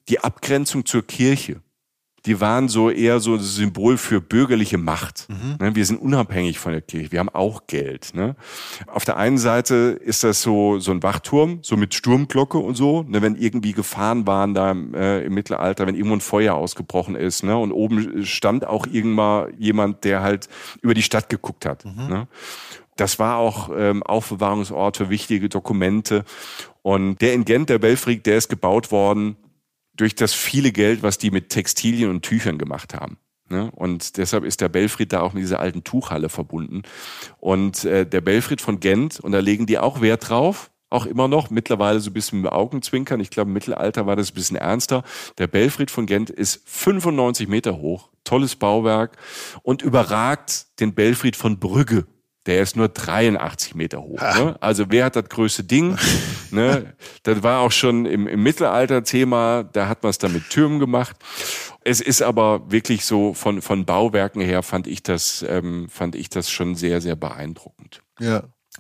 die Abgrenzung zur Kirche. Die waren so eher so ein Symbol für bürgerliche Macht. Mhm. Wir sind unabhängig von der Kirche, wir haben auch Geld. Ne? Auf der einen Seite ist das so ein Wachturm, so mit Sturmglocke und so, ne, wenn irgendwie Gefahren waren da im Mittelalter, wenn irgendwo ein Feuer ausgebrochen ist. Ne, und oben stand auch irgendwann jemand, der halt über die Stadt geguckt hat. Mhm. Ne? Das war auch Aufbewahrungsort für wichtige Dokumente. Und der in Gent, der Belfried, der ist gebaut worden durch das viele Geld, was die mit Textilien und Tüchern gemacht haben. Ne? Und deshalb ist der Belfried da auch mit dieser alten Tuchhalle verbunden. Und der Belfried von Gent, und da legen die auch Wert drauf, auch immer noch, mittlerweile so ein bisschen mit Augenzwinkern. Ich glaube, im Mittelalter war das ein bisschen ernster. Der Belfried von Gent ist 95 Meter hoch, tolles Bauwerk und überragt den Belfried von Brügge. Der ist nur 83 Meter hoch. Ne? Also wer hat das größte Ding? Ne? Das war auch schon im Mittelalter Thema. Da hat man es dann mit Türmen gemacht. Es ist aber wirklich so von Bauwerken her fand ich das schon sehr, sehr beeindruckend. Ja.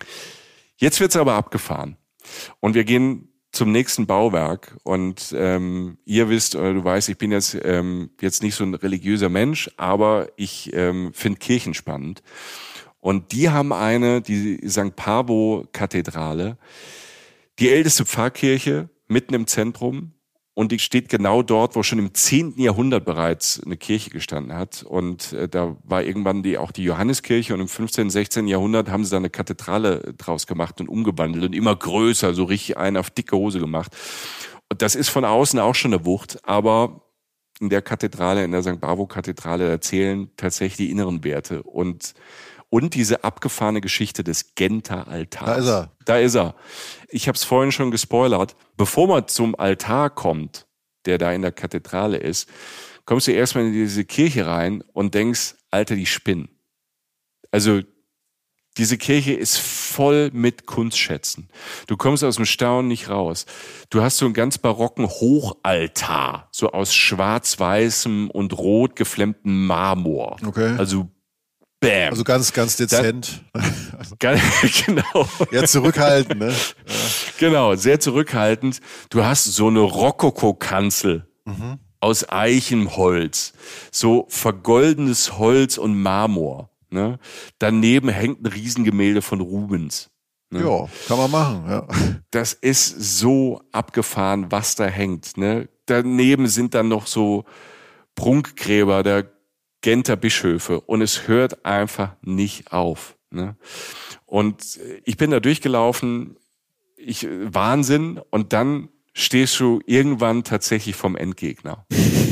Jetzt wird's aber abgefahren. Und wir gehen zum nächsten Bauwerk. Und ihr wisst, oder du weißt, ich bin jetzt nicht so ein religiöser Mensch, aber ich finde Kirchen spannend. Und die haben die St. Pavo-Kathedrale, die älteste Pfarrkirche mitten im Zentrum. Und die steht genau dort, wo schon im 10. Jahrhundert bereits eine Kirche gestanden hat. Und da war irgendwann auch die Johanneskirche. Und im 15., 16. Jahrhundert haben sie da eine Kathedrale draus gemacht und umgewandelt und immer größer, so richtig einen auf dicke Hose gemacht. Und das ist von außen auch schon eine Wucht. Aber in der Kathedrale, in der St. Pavo-Kathedrale, da zählen tatsächlich die inneren Werte. Und diese abgefahrene Geschichte des Genter Altars. Da ist er. Ich habe es vorhin schon gespoilert. Bevor man zum Altar kommt, der da in der Kathedrale ist, kommst du erstmal in diese Kirche rein und denkst, Alter, die spinnen. Also diese Kirche ist voll mit Kunstschätzen. Du kommst aus dem Staunen nicht raus. Du hast so einen ganz barocken Hochaltar, so aus schwarz-weißem und rot geflemmtem Marmor. Okay. Also bam. Also ganz, ganz dezent. Genau. Ja, zurückhaltend, ne? Ja. Genau, sehr zurückhaltend. Du hast so eine Rokoko-Kanzel aus Eichenholz, so vergoldenes Holz und Marmor. Ne? Daneben hängt ein Riesengemälde von Rubens. Ne? Ja, kann man machen. Ja. Das ist so abgefahren, was da hängt. Ne? Daneben sind dann noch so Prunkgräber der Genter Bischöfe und es hört einfach nicht auf. Ne? Und ich bin da durchgelaufen, Wahnsinn, und dann stehst du irgendwann tatsächlich vom Endgegner.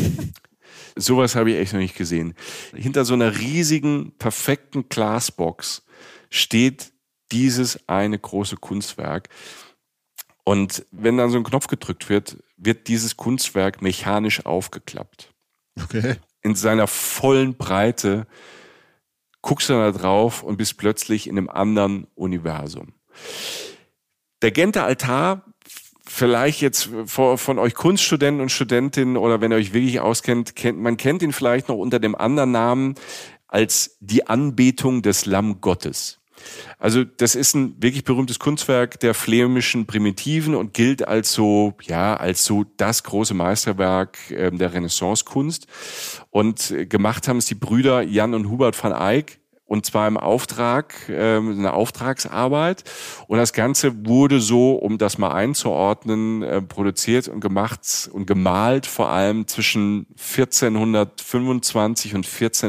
Sowas habe ich echt noch nicht gesehen. Hinter so einer riesigen, perfekten Glasbox steht dieses eine große Kunstwerk. Und wenn dann so ein Knopf gedrückt wird, wird dieses Kunstwerk mechanisch aufgeklappt. Okay. In seiner vollen Breite guckst du da drauf und bist plötzlich in einem anderen Universum. Der Genter Altar, vielleicht jetzt von euch Kunststudenten und Studentinnen oder wenn ihr euch wirklich auskennt, man kennt ihn vielleicht noch unter dem anderen Namen als die Anbetung des Lamm Gottes. Also das ist ein wirklich berühmtes Kunstwerk der flämischen Primitiven und gilt als so das große Meisterwerk der Renaissance-Kunst. Und gemacht haben es die Brüder Jan und Hubert van Eyck, und zwar im Auftrag, eine Auftragsarbeit. Und das Ganze wurde so, um das mal einzuordnen, produziert und gemacht und gemalt, vor allem zwischen 1425 und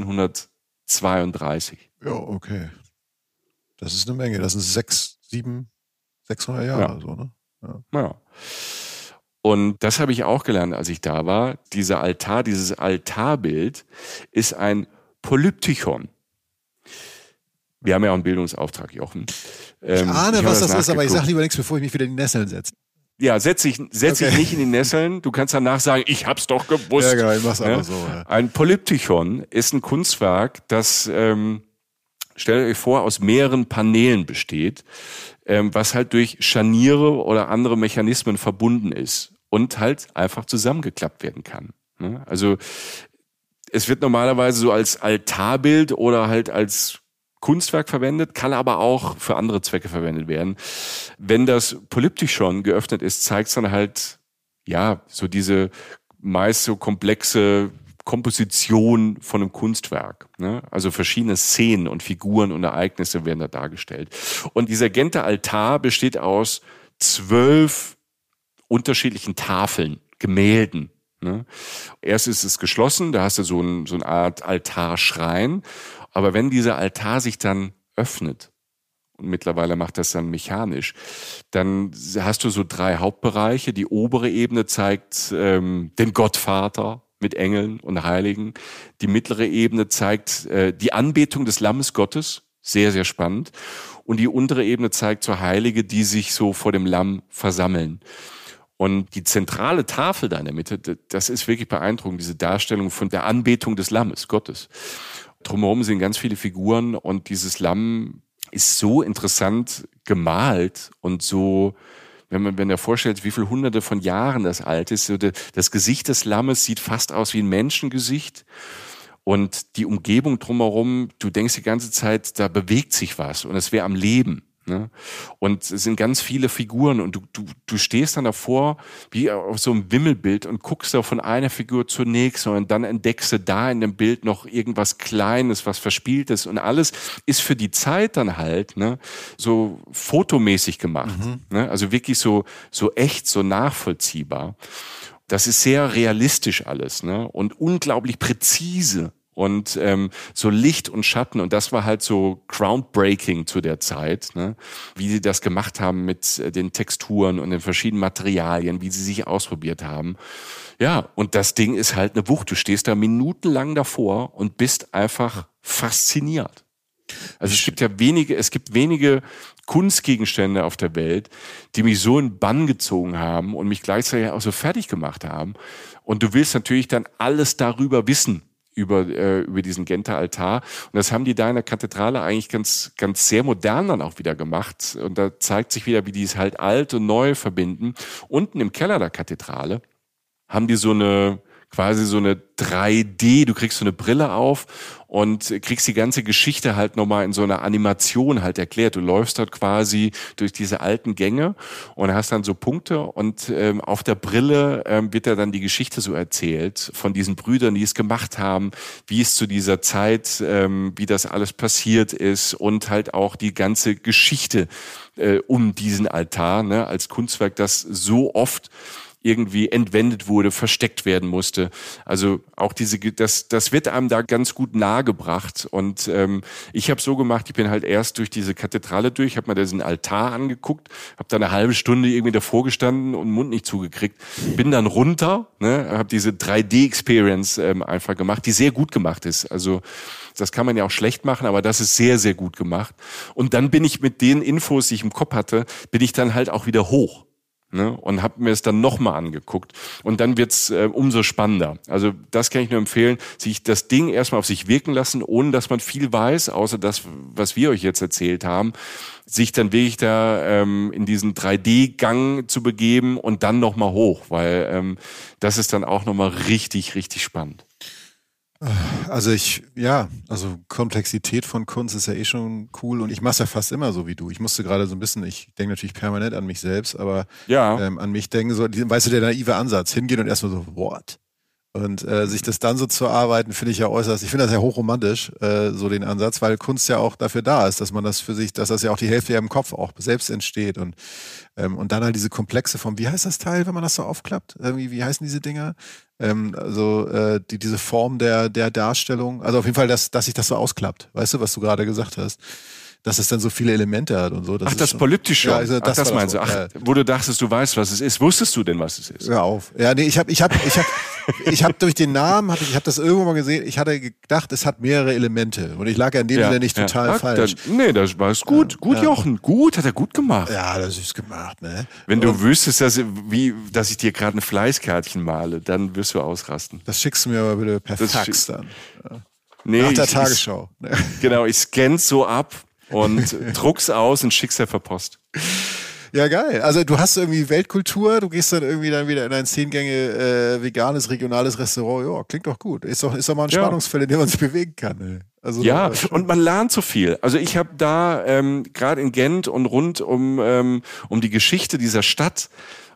1432. Ja, okay. Das ist eine Menge. Das sind 600 Jahre, ja. So, ne? Ja. Und das habe ich auch gelernt, als ich da war. Dieser Altar, dieses Altarbild ist ein Polyptychon. Wir haben ja auch einen Bildungsauftrag, Jochen. Ich ahne, was das ist, aber ich sage lieber nichts, bevor ich mich wieder in die Nesseln setze. Ja, setz dich nicht in die Nesseln. Du kannst danach sagen, ich hab's doch gewusst. Ja, genau, ich mach's einfach so. Ja. Ein Polyptychon ist ein Kunstwerk, das, stellt euch vor, aus mehreren Paneelen besteht, was halt durch Scharniere oder andere Mechanismen verbunden ist und halt einfach zusammengeklappt werden kann. Ne? Also es wird normalerweise so als Altarbild oder halt als Kunstwerk verwendet, kann aber auch für andere Zwecke verwendet werden. Wenn das Polyptychon geöffnet ist, zeigt es dann halt, ja, so diese meist so komplexe Komposition von einem Kunstwerk. Ne? Also verschiedene Szenen und Figuren und Ereignisse werden da dargestellt. Und dieser Genter Altar besteht aus 12 unterschiedlichen Tafeln, Gemälden. Ne? Erst ist es geschlossen, da hast du so eine Art Altarschrein. Aber wenn dieser Altar sich dann öffnet, und mittlerweile macht das dann mechanisch, dann hast du so 3 Hauptbereiche. Die obere Ebene zeigt den Gottvater mit Engeln und Heiligen. Die mittlere Ebene zeigt die Anbetung des Lammes Gottes, sehr, sehr spannend. Und die untere Ebene zeigt so Heilige, die sich so vor dem Lamm versammeln. Und die zentrale Tafel da in der Mitte, das ist wirklich beeindruckend, diese Darstellung von der Anbetung des Lammes Gottes. Drumherum sind ganz viele Figuren und dieses Lamm ist so interessant gemalt und so, wenn er vorstellt, wie viele hunderte von Jahren das alt ist, so das Gesicht des Lammes sieht fast aus wie ein Menschengesicht und die Umgebung drumherum, du denkst die ganze Zeit, da bewegt sich was und es wäre am Leben. Ne? Und es sind ganz viele Figuren und du stehst dann davor wie auf so einem Wimmelbild und guckst da von einer Figur zur nächsten und dann entdeckst du da in dem Bild noch irgendwas Kleines, was Verspieltes und alles ist für die Zeit dann halt so fotomäßig gemacht. Ne? Also wirklich so echt, so nachvollziehbar. Das ist sehr realistisch alles, ne? Und unglaublich präzise. Und so Licht und Schatten, und das war halt so groundbreaking zu der Zeit, ne? Wie sie das gemacht haben mit den Texturen und den verschiedenen Materialien, wie sie sich ausprobiert haben. Ja, und das Ding ist halt eine Wucht. Du stehst da minutenlang davor und bist einfach fasziniert. Also es gibt wenige Kunstgegenstände auf der Welt, die mich so in Bann gezogen haben und mich gleichzeitig auch so fertig gemacht haben. Und du willst natürlich dann alles darüber wissen. Über diesen Genter Altar. Und das haben die da in der Kathedrale eigentlich ganz sehr modern dann auch wieder gemacht. Und da zeigt sich wieder, wie die es halt alt und neu verbinden. Unten im Keller der Kathedrale haben die quasi so eine 3D, du kriegst so eine Brille auf und kriegst die ganze Geschichte halt nochmal in so einer Animation halt erklärt. Du läufst dort quasi durch diese alten Gänge und hast dann so Punkte und auf der Brille wird ja dann die Geschichte so erzählt von diesen Brüdern, die es gemacht haben, wie es zu dieser Zeit, wie das alles passiert ist und halt auch die ganze Geschichte um diesen Altar, ne, als Kunstwerk, das so oft irgendwie entwendet wurde, versteckt werden musste. Also auch das wird einem da ganz gut nahegebracht. Und ich habe so gemacht, ich bin halt erst durch diese Kathedrale durch, habe mir diesen Altar angeguckt, habe da eine halbe Stunde irgendwie davor gestanden und den Mund nicht zugekriegt. Bin dann runter, ne, habe diese 3D-Experience einfach gemacht, die sehr gut gemacht ist. Also das kann man ja auch schlecht machen, aber das ist sehr, sehr gut gemacht. Und dann bin ich mit den Infos, die ich im Kopf hatte, bin ich dann halt auch wieder hoch. Ne, und habe mir es dann nochmal angeguckt und dann wird's umso spannender. Also das kann ich nur empfehlen, sich das Ding erstmal auf sich wirken lassen, ohne dass man viel weiß, außer das, was wir euch jetzt erzählt haben, sich dann wirklich da in diesen 3D-Gang zu begeben und dann nochmal hoch, weil das ist dann auch nochmal richtig, richtig spannend. Also Komplexität von Kunst ist ja eh schon cool und ich mache es ja fast immer so wie du. Ich musste gerade so ein bisschen, ich denke natürlich permanent an mich selbst, aber an mich denken, so, weißt du, der naive Ansatz, hingehen und erstmal so, what? Und sich das dann so zu erarbeiten, finde ich ja äußerst, ich finde das ja hochromantisch, so den Ansatz, weil Kunst ja auch dafür da ist, dass man das für sich, dass das ja auch die Hälfte ja im Kopf auch selbst entsteht und dann halt diese Komplexe vom, wie heißt das Teil, wenn man das so aufklappt? Irgendwie, wie heißen diese Dinger? Diese Form der Darstellung, also auf jeden Fall, dass sich das so ausklappt, weißt du, was du gerade gesagt hast, dass es dann so viele Elemente hat und so. Das Polyptische. Ja, also das meinst du. Wo du dachtest, du weißt, was es ist. Wusstest du denn, was es ist? Hör auf. Ja, nee, ich hab durch den Namen, ich habe das irgendwo mal gesehen, ich hatte gedacht, es hat mehrere Elemente. Und ich lag ja in dem Sinne nicht total falsch. Das war es gut. Gut, Jochen. Gut, hat er gut gemacht. Ja, das ist gemacht, ne? Wenn du wüsstest, dass ich dir gerade ein Fleißkärtchen male, dann wirst du ausrasten. Das schickst du mir aber bitte per Fax dann. Ja. Nee, nach der Tagesschau. Genau, ich scann's so ab und druck's aus und schick's ja per Post. Ja, geil. Also du hast irgendwie Weltkultur, du gehst dann irgendwie wieder in ein 10-Gänge veganes, regionales Restaurant. Ja, klingt doch gut. Ist doch mal ein Spannungsfeld, in dem man sich bewegen kann. Ey. Also, ja, und man lernt so viel. Also ich habe da gerade in Gent und rund um die Geschichte dieser Stadt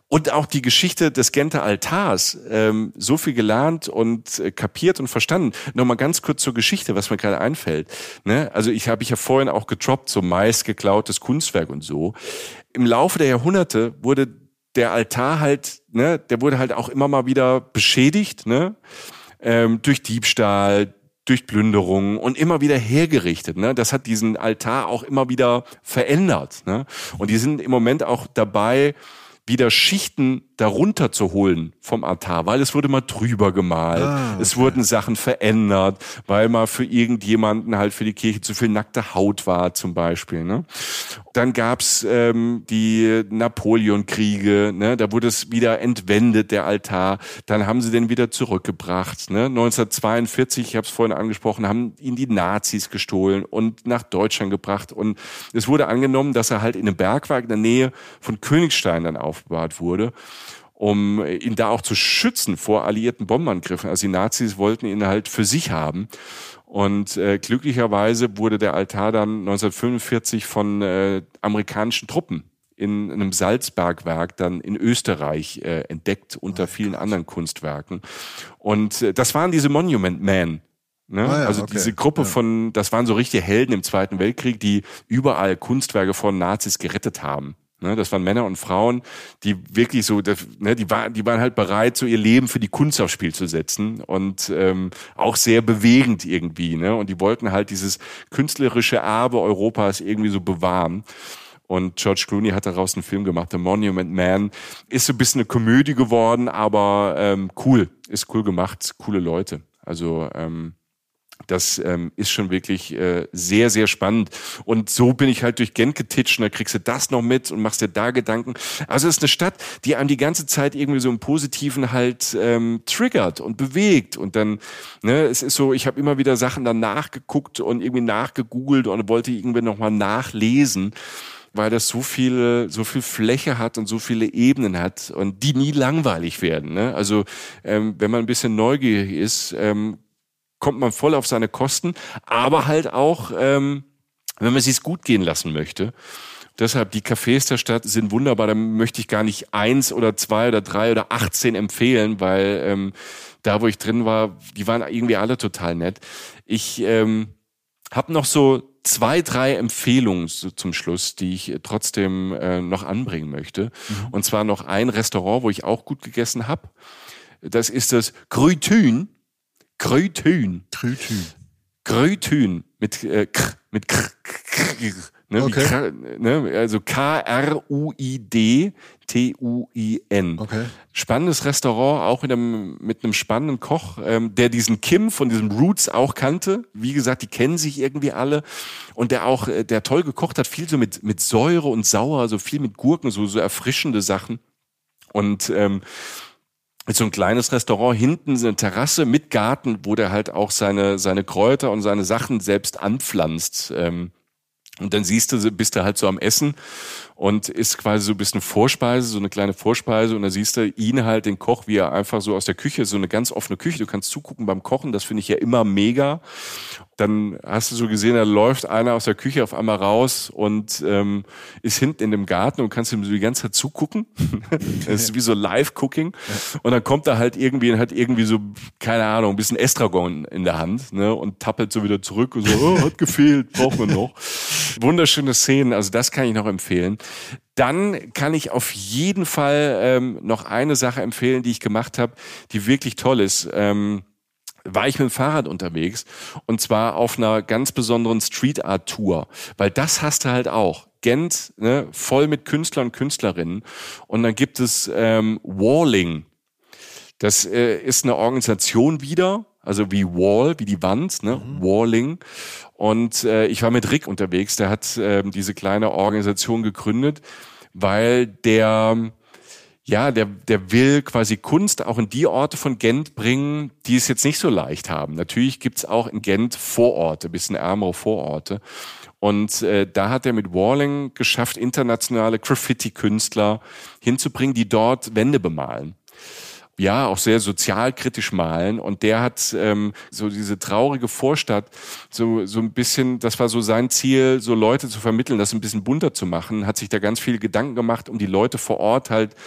Und auch die Geschichte des Genter Altars, so viel gelernt und kapiert und verstanden. Nochmal ganz kurz zur Geschichte, was mir gerade einfällt. Ne? Also ich ja vorhin auch getroppt, so meist geklautes Kunstwerk und so. Im Laufe der Jahrhunderte wurde der Altar halt, ne, der wurde halt auch immer mal wieder beschädigt, ne? Durch Diebstahl, durch Plünderung und immer wieder hergerichtet. Ne? Das hat diesen Altar auch immer wieder verändert. Ne? Und die sind im Moment auch dabei, wieder Schichten darunter zu holen vom Altar, weil es wurde mal drüber gemalt, okay. Es wurden Sachen verändert, weil mal für irgendjemanden halt für die Kirche zu viel nackte Haut war zum Beispiel. Ne? Dann gab's die Napoleonkriege, ne? Da wurde es wieder entwendet, der Altar. Dann haben sie den wieder zurückgebracht. Ne? 1942, ich habe es vorhin angesprochen, haben ihn die Nazis gestohlen und nach Deutschland gebracht. Und es wurde angenommen, dass er halt in einem Bergwerk in der Nähe von Königstein dann aufbewahrt wurde, um ihn da auch zu schützen vor alliierten Bombenangriffen. Also die Nazis wollten ihn halt für sich haben. Und glücklicherweise wurde der Altar dann 1945 von amerikanischen Truppen in einem Salzbergwerk dann in Österreich entdeckt, unter vielen anderen Kunstwerken. Und das waren diese Monument Men. Ne? Ah ja, also okay. Diese Gruppe von, das waren so richtige Helden im Zweiten Weltkrieg, die überall Kunstwerke von Nazis gerettet haben. Ne, das waren Männer und Frauen, die wirklich so, ne, die waren halt bereit, so ihr Leben für die Kunst aufs Spiel zu setzen und auch sehr bewegend irgendwie. Ne, und die wollten halt dieses künstlerische Erbe Europas irgendwie so bewahren. Und George Clooney hat daraus einen Film gemacht, The Monument Man. Ist so ein bisschen eine Komödie geworden, aber cool, ist cool gemacht, coole Leute. Also das ist schon wirklich sehr, sehr spannend. Und so bin ich halt durch Gent getitscht und da kriegst du das noch mit und machst dir da Gedanken. Also es ist eine Stadt, die einem die ganze Zeit irgendwie so im Positiven halt triggert und bewegt. Und dann, ne, es ist so, ich habe immer wieder Sachen dann nachgeguckt und irgendwie nachgegoogelt und wollte irgendwie nochmal nachlesen, weil das so viel Fläche hat und so viele Ebenen hat und die nie langweilig werden. Ne? Also wenn man ein bisschen neugierig ist, kommt man voll auf seine Kosten, aber halt auch, wenn man es sich gut gehen lassen möchte. Deshalb, die Cafés der Stadt sind wunderbar, da möchte ich gar nicht 1 oder 2 oder 3 oder 18 empfehlen, weil da, wo ich drin war, die waren irgendwie alle total nett. Ich habe noch so 2, 3 Empfehlungen so zum Schluss, die ich trotzdem noch anbringen möchte. Und zwar noch ein Restaurant, wo ich auch gut gegessen habe. Das ist das Grütün. Grütün mit ne, okay. Also Kruidtun. Okay. Spannendes Restaurant, auch mit einem spannenden Koch, der diesen Kim von diesem Roots auch kannte. Wie gesagt, die kennen sich irgendwie alle und der toll gekocht hat, viel so mit Säure und Sauer, so viel mit Gurken, so erfrischende Sachen und so ein kleines Restaurant, hinten so eine Terrasse mit Garten, wo der halt auch seine Kräuter und seine Sachen selbst anpflanzt. Und dann bist du halt so am Essen und isst quasi so ein bisschen Vorspeise, so eine kleine Vorspeise und dann siehst du ihn halt, den Koch, wie er einfach so aus der Küche, so eine ganz offene Küche, du kannst zugucken beim Kochen, das finde ich ja immer mega. Dann hast du so gesehen, da läuft einer aus der Küche auf einmal raus und ist hinten in dem Garten und kannst ihm so die ganze Zeit zugucken. Das ist wie so Live-Cooking. Und dann kommt er halt irgendwie und hat irgendwie so, keine Ahnung, ein bisschen Estragon in der Hand, ne, und tappelt so wieder zurück und so, oh, hat gefehlt, braucht man noch. Wunderschöne Szenen, also das kann ich noch empfehlen. Dann kann ich auf jeden Fall noch eine Sache empfehlen, die ich gemacht habe, die wirklich toll ist. War ich mit dem Fahrrad unterwegs und zwar auf einer ganz besonderen Street Art Tour, weil das hast du halt auch. Gent, ne, voll mit Künstlern und Künstlerinnen und dann gibt es Walling. Das ist eine Organisation wieder, also wie Wall, wie die Wand, ne, Walling. Und ich war mit Rick unterwegs, der hat diese kleine Organisation gegründet, weil der will quasi Kunst auch in die Orte von Gent bringen, die es jetzt nicht so leicht haben. Natürlich gibt's auch in Gent Vororte, bisschen ärmere Vororte. Und da hat er mit Walling geschafft, internationale Graffiti-Künstler hinzubringen, die dort Wände bemalen. Ja, auch sehr sozialkritisch malen. Und der hat so diese traurige Vorstadt so ein bisschen, das war so sein Ziel, so Leute zu vermitteln, das ein bisschen bunter zu machen, hat sich da ganz viele Gedanken gemacht, um die Leute vor Ort halt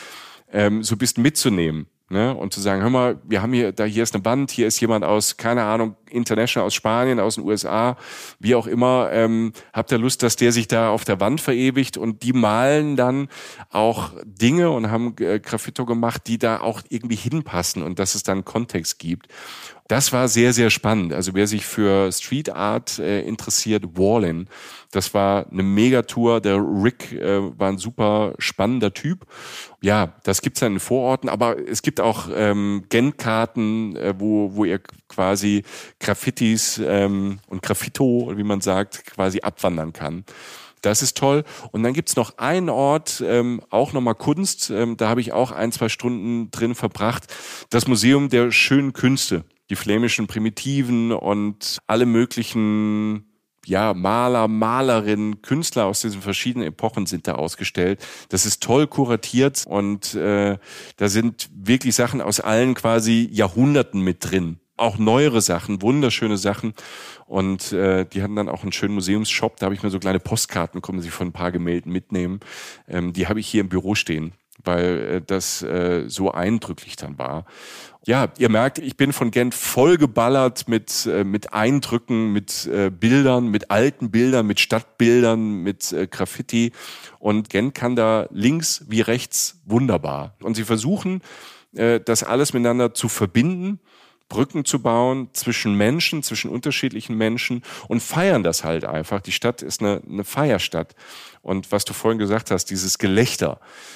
so ein bisschen mitzunehmen. Ne? Und zu sagen, hör mal, wir haben hier ist eine Band, hier ist jemand aus, keine Ahnung, International, aus Spanien, aus den USA, wie auch immer, habt ihr Lust, dass der sich da auf der Wand verewigt, und die malen dann auch Dinge und haben Graffito gemacht, die da auch irgendwie hinpassen und dass es dann Kontext gibt. Das war sehr, sehr spannend. Also wer sich für Street Art interessiert, Wallin, das war eine Megatour. Der Rick war ein super spannender Typ. Ja, das gibt's dann in Vororten, aber es gibt auch Gent-Karten, wo ihr quasi Graffitis und Graffito, wie man sagt, quasi abwandern kann. Das ist toll. Und dann gibt's noch einen Ort, auch nochmal Kunst, da habe ich auch 1-2 Stunden drin verbracht. Das Museum der schönen Künste. Die flämischen Primitiven und alle möglichen Maler, Malerinnen, Künstler aus diesen verschiedenen Epochen sind da ausgestellt. Das ist toll kuratiert und da sind wirklich Sachen aus allen quasi Jahrhunderten mit drin. Auch neuere Sachen, wunderschöne Sachen. Und die hatten dann auch einen schönen Museumsshop. Da habe ich mir so kleine Postkarten, kommen Sie von ein paar Gemälden mitnehmen. Die habe ich hier im Büro stehen, weil das so eindrücklich dann war. Ja, ihr merkt, ich bin von Gent vollgeballert mit Eindrücken, mit Bildern, mit alten Bildern, mit Stadtbildern, mit Graffiti. Und Gent kann da links wie rechts wunderbar. Und sie versuchen, das alles miteinander zu verbinden, Brücken zu bauen zwischen Menschen, zwischen unterschiedlichen Menschen, und feiern das halt einfach. Die Stadt ist eine Feierstadt. Und was du vorhin gesagt hast, dieses Gelächter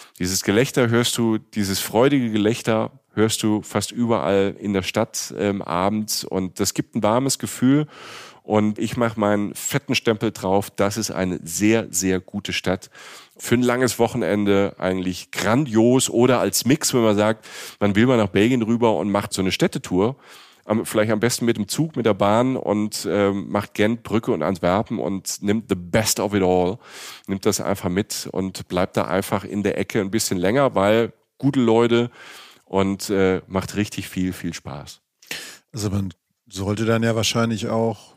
hörst du, dieses freudige Gelächter hörst du fast überall in der Stadt abends, und das gibt ein warmes Gefühl. Und ich mache meinen fetten Stempel drauf, das ist eine sehr, sehr gute Stadt. Für ein langes Wochenende eigentlich grandios, oder als Mix, wenn man sagt, man will mal nach Belgien rüber und macht so eine Städtetour. Vielleicht am besten mit dem Zug, mit der Bahn, und macht Gent, Brücke und Antwerpen und nimmt the best of it all. Nimmt das einfach mit und bleibt da einfach in der Ecke ein bisschen länger, weil gute Leute, und macht richtig viel, viel Spaß. Also man sollte dann ja wahrscheinlich auch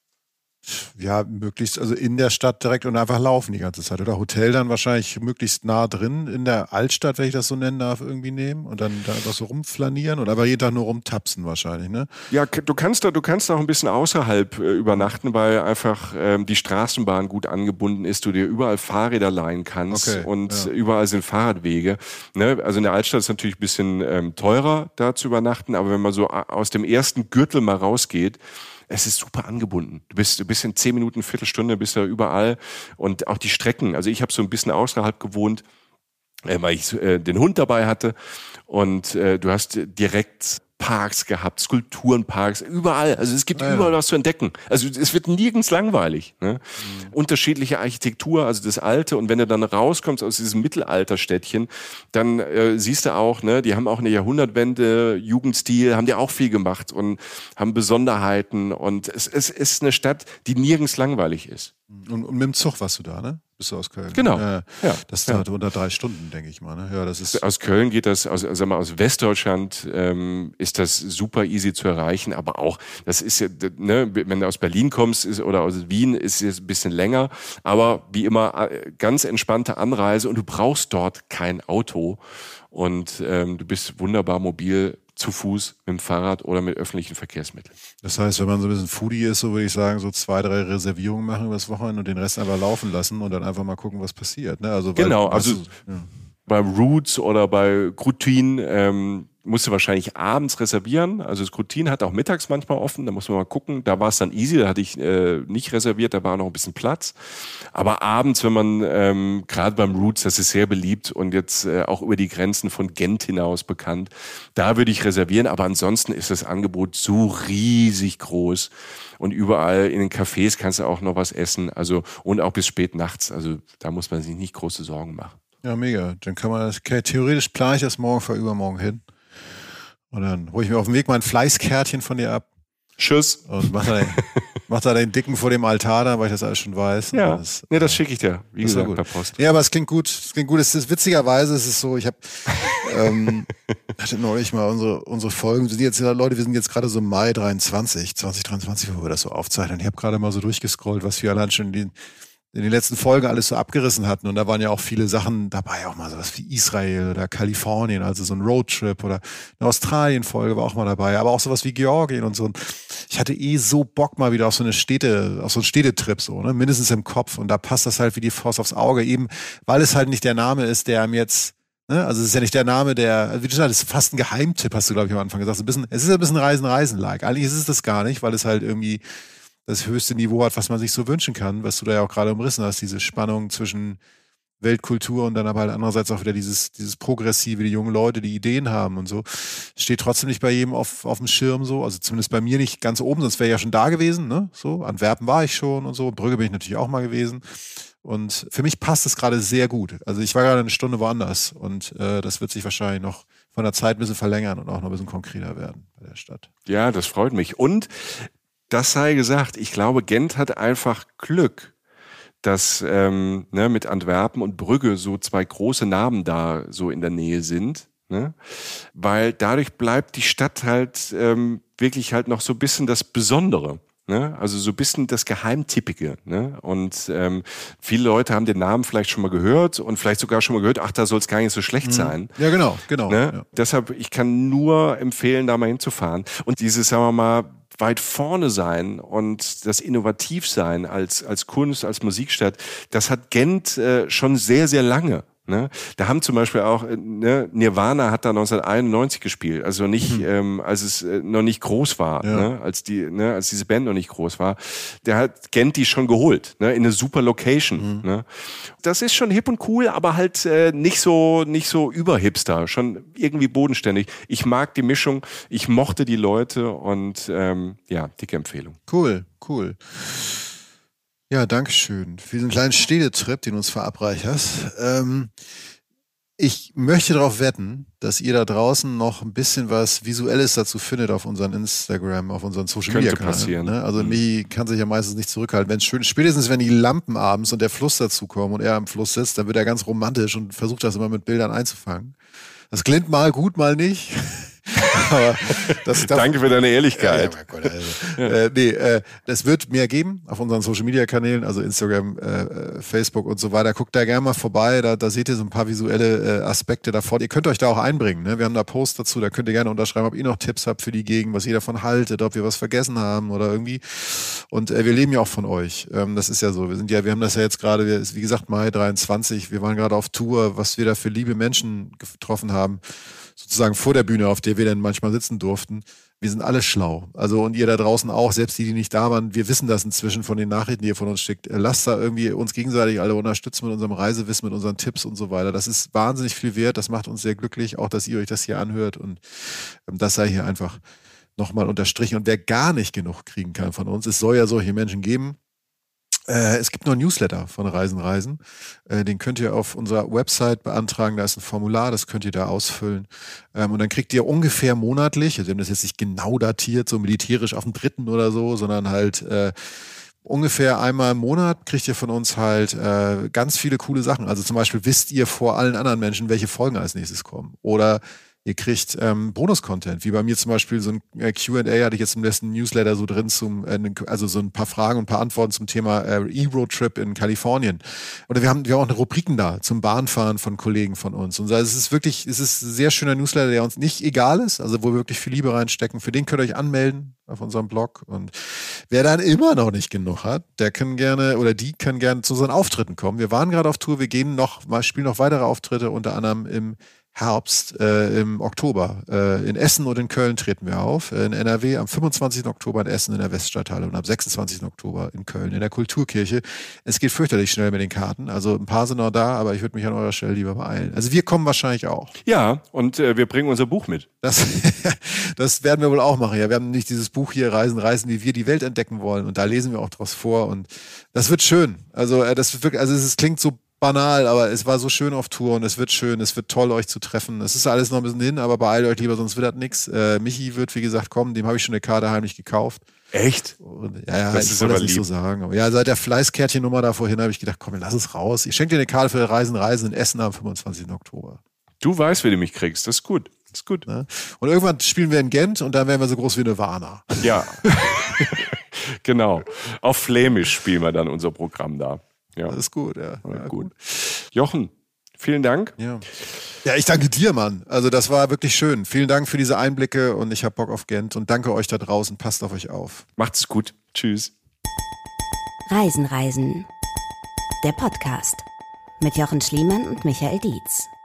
möglichst, also in der Stadt direkt und einfach laufen die ganze Zeit. Oder Hotel dann wahrscheinlich möglichst nah drin in der Altstadt, wenn ich das so nennen darf, irgendwie nehmen und dann da einfach so rumflanieren oder aber jeden Tag nur rumtapsen wahrscheinlich, ne? Ja, du kannst auch ein bisschen außerhalb übernachten, weil einfach die Straßenbahn gut angebunden ist, du dir überall Fahrräder leihen kannst, und überall sind Fahrradwege. Ne? Also in der Altstadt ist natürlich ein bisschen teurer, da zu übernachten, aber wenn man so aus dem ersten Gürtel mal rausgeht, es ist super angebunden. Du bist in 10 Minuten, Viertelstunde, bist da überall. Und auch die Strecken. Also ich habe so ein bisschen außerhalb gewohnt, weil ich den Hund dabei hatte. Und du hast direkt Parks gehabt, Skulpturenparks, überall. Also es gibt überall was zu entdecken. Also es wird nirgends langweilig. Ne? Unterschiedliche Architektur, also das Alte. Und wenn du dann rauskommst aus diesem Mittelalterstädtchen, dann siehst du auch, ne, die haben auch eine Jahrhundertwende, Jugendstil, haben die auch viel gemacht und haben Besonderheiten. Und es ist eine Stadt, die nirgends langweilig ist. Und mit dem Zug warst du da, ne? Bist du aus Köln? Genau. Das dauert unter 3 Stunden, denke ich mal. Ne? Ja, das ist aus Köln geht das, aus Westdeutschland ist das super easy zu erreichen, aber auch, das ist ja, ne, wenn du aus Berlin kommst oder aus Wien, ist es ein bisschen länger, aber wie immer ganz entspannte Anreise, und du brauchst dort kein Auto, und du bist wunderbar mobil, zu Fuß, mit dem Fahrrad oder mit öffentlichen Verkehrsmitteln. Das heißt, wenn man so ein bisschen Foodie ist, so würde ich sagen, so 2, 3 Reservierungen machen übers Wochenende und den Rest einfach laufen lassen und dann einfach mal gucken, was passiert. Ne? Also, genau, bei Roots oder bei Grutin musst du wahrscheinlich abends reservieren. Also das Grutin hat auch mittags manchmal offen, da muss man mal gucken. Da war es dann easy, da hatte ich nicht reserviert, da war noch ein bisschen Platz. Aber abends, wenn man gerade beim Roots, das ist sehr beliebt und jetzt auch über die Grenzen von Gent hinaus bekannt, da würde ich reservieren. Aber ansonsten ist das Angebot so riesig groß. Und überall in den Cafés kannst du auch noch was essen. Also und auch bis spät nachts. Also da muss man sich nicht große Sorgen machen. Ja, mega. Dann kann man das, theoretisch plane ich das morgen vor übermorgen hin. Und dann hole ich mir auf dem Weg mein Fleißkärtchen von dir ab. Tschüss. Und mach da den Dicken vor dem Altar da, weil ich das alles schon weiß. Ja, das schicke ich dir, wie gesagt, per Post. Ja, aber es klingt gut. Es ist witzigerweise, es ist so, ich habe hatte neulich mal unsere Folgen, wir sind jetzt gerade so Mai 2023, wo wir das so aufzeichnen. Ich habe gerade mal so durchgescrollt, was wir allein schon in den letzten Folgen alles so abgerissen hatten. Und da waren ja auch viele Sachen dabei, auch mal sowas wie Israel oder Kalifornien, also so ein Roadtrip, oder eine Australien-Folge war auch mal dabei, aber auch sowas wie Georgien und so. Und ich hatte so Bock mal wieder auf so einen Städtetrip, so, ne? Mindestens im Kopf. Und da passt das halt wie die Faust aufs Auge, eben weil es halt nicht der Name ist, der einem jetzt, ne? Also es ist ja nicht der Name, wie du sagst, es ist fast ein Geheimtipp, hast du, glaube ich, am Anfang gesagt. Es ist ein bisschen Reisen-like. Eigentlich ist es das gar nicht, weil es halt irgendwie das höchste Niveau hat, was man sich so wünschen kann, was du da ja auch gerade umrissen hast, diese Spannung zwischen Weltkultur und dann aber halt andererseits auch wieder dieses Progressive, die jungen Leute, die Ideen haben und so. Steht trotzdem nicht bei jedem auf dem Schirm so, also zumindest bei mir nicht ganz oben, sonst wäre ich ja schon da gewesen, ne? So, Antwerpen war ich schon und so, Brügge bin ich natürlich auch mal gewesen. Und für mich passt es gerade sehr gut. Also ich war gerade eine Stunde woanders und das wird sich wahrscheinlich noch von der Zeit ein bisschen verlängern und auch noch ein bisschen konkreter werden bei der Stadt. Ja, das freut mich. Und das sei gesagt, ich glaube, Gent hat einfach Glück, dass mit Antwerpen und Brügge so zwei große Namen da so in der Nähe sind. Ne? Weil dadurch bleibt die Stadt halt wirklich halt noch so ein bisschen das Besondere. Ne? Also so ein bisschen das Geheimtippige. Ne? Und viele Leute haben den Namen vielleicht schon mal gehört und vielleicht sogar schon mal gehört, ach, da soll es gar nicht so schlecht sein. Ja, genau. Ne? Ja. Deshalb, ich kann nur empfehlen, da mal hinzufahren. Und dieses, sagen wir mal, weit vorne sein und das innovativ sein als Kunst, als Musikstadt, das hat Gent schon sehr, sehr lange. Ne? Da haben zum Beispiel auch, Nirvana hat da 1991 gespielt, also nicht, als es noch nicht groß war, ne? Als diese Band noch nicht groß war. Der hat Gent die schon geholt, ne? In eine super Location. Ne? Das ist schon hip und cool, aber halt nicht so überhipster, schon irgendwie bodenständig. Ich mag die Mischung, ich mochte die Leute und dicke Empfehlung. Cool. Ja, danke schön für diesen kleinen Städtetrip, den du uns verabreicherst. Ich möchte darauf wetten, dass ihr da draußen noch ein bisschen was Visuelles dazu findet auf unseren Instagram, auf unseren Social Media Kanälen. Könnte passieren. Ne? Also Michi kann sich ja meistens nicht zurückhalten. Wenn schön, spätestens wenn die Lampen abends und der Fluss dazukommen und er am Fluss sitzt, dann wird er ganz romantisch und versucht das immer mit Bildern einzufangen. Das klingt mal gut, mal nicht. Aber Danke für deine Ehrlichkeit. Ja, mein Gott, das wird mehr geben auf unseren Social-Media-Kanälen, also Instagram, Facebook und so weiter. Guckt da gerne mal vorbei, da seht ihr so ein paar visuelle Aspekte davor. Ihr könnt euch da auch einbringen. Ne? Wir haben da Posts dazu, da könnt ihr gerne unterschreiben, ob ihr noch Tipps habt für die Gegend, was ihr davon haltet, ob wir was vergessen haben oder irgendwie. Und wir leben ja auch von euch. Das ist ja so. Wir haben das ja jetzt gerade, wie gesagt, Mai 23. Wir waren gerade auf Tour, was wir da für liebe Menschen getroffen haben. Sozusagen vor der Bühne, auf der wir dann manchmal sitzen durften. Wir sind alle schlau. Also und ihr da draußen auch, selbst die nicht da waren, wir wissen das inzwischen von den Nachrichten, die ihr von uns schickt. Lasst da irgendwie uns gegenseitig alle unterstützen mit unserem Reisewissen, mit unseren Tipps und so weiter. Das ist wahnsinnig viel wert. Das macht uns sehr glücklich, auch dass ihr euch das hier anhört. Und das sei hier einfach nochmal unterstrichen. Und wer gar nicht genug kriegen kann von uns, es soll ja solche Menschen geben. Es gibt noch ein Newsletter von Reisen. Den könnt ihr auf unserer Website beantragen. Da ist ein Formular, das könnt ihr da ausfüllen. Und dann kriegt ihr ungefähr monatlich, also wir haben das jetzt nicht genau datiert, so militärisch auf den 3. oder so, sondern halt ungefähr einmal im Monat kriegt ihr von uns halt ganz viele coole Sachen. Also zum Beispiel wisst ihr vor allen anderen Menschen, welche Folgen als nächstes kommen. Oder ihr kriegt Bonus-Content, wie bei mir zum Beispiel so ein Q&A hatte ich jetzt im letzten Newsletter so drin also so ein paar Fragen und ein paar Antworten zum Thema E-Road-Trip in Kalifornien. Oder wir haben auch eine Rubriken da zum Bahnfahren von Kollegen von uns. Und es ist ein sehr schöner Newsletter, der uns nicht egal ist, also wo wir wirklich viel Liebe reinstecken. Für den könnt ihr euch anmelden auf unserem Blog. Und wer dann immer noch nicht genug hat, der kann gerne oder die kann gerne zu unseren Auftritten kommen. Wir waren gerade auf Tour, wir spielen noch weitere Auftritte, unter anderem im Herbst, im Oktober. In Essen und in Köln treten wir auf. In NRW am 25. Oktober in Essen in der Weststadthalle und am 26. Oktober in Köln in der Kulturkirche. Es geht fürchterlich schnell mit den Karten. Also ein paar sind noch da, aber ich würde mich an eurer Stelle lieber beeilen. Also wir kommen wahrscheinlich auch. Ja, und wir bringen unser Buch mit. Das werden wir wohl auch machen. Ja, wir haben nicht dieses Buch hier Reisen, wie wir die Welt entdecken wollen. Und da lesen wir auch draus vor. Und das wird schön. Also es klingt so banal, aber es war so schön auf Tour und es wird schön, es wird toll, euch zu treffen. Es ist alles noch ein bisschen hin, aber beeilt euch lieber, sonst wird das nichts. Michi wird, wie gesagt, kommen, dem habe ich schon eine Karte heimlich gekauft. Echt? Und, das ist aber das nicht so sagen. Aber ja, seit der Fleißkärtchennummer da vorhin habe ich gedacht, komm, lass es raus. Ich schenke dir eine Karte für Reisen in Essen am 25. Oktober. Du weißt, wie du mich kriegst, das ist gut. Das ist gut. Ja? Und irgendwann spielen wir in Gent und dann werden wir so groß wie Nirvana. Ja, genau. Auf Flämisch spielen wir dann unser Programm da. Ja. Alles gut, ja. Gut. Jochen, vielen Dank. Ja, ich danke dir, Mann. Also das war wirklich schön. Vielen Dank für diese Einblicke und ich habe Bock auf Gent und danke euch da draußen. Passt auf euch auf. Macht's gut. Tschüss. Reisen. Der Podcast mit Jochen Schliemann und Michael Dietz.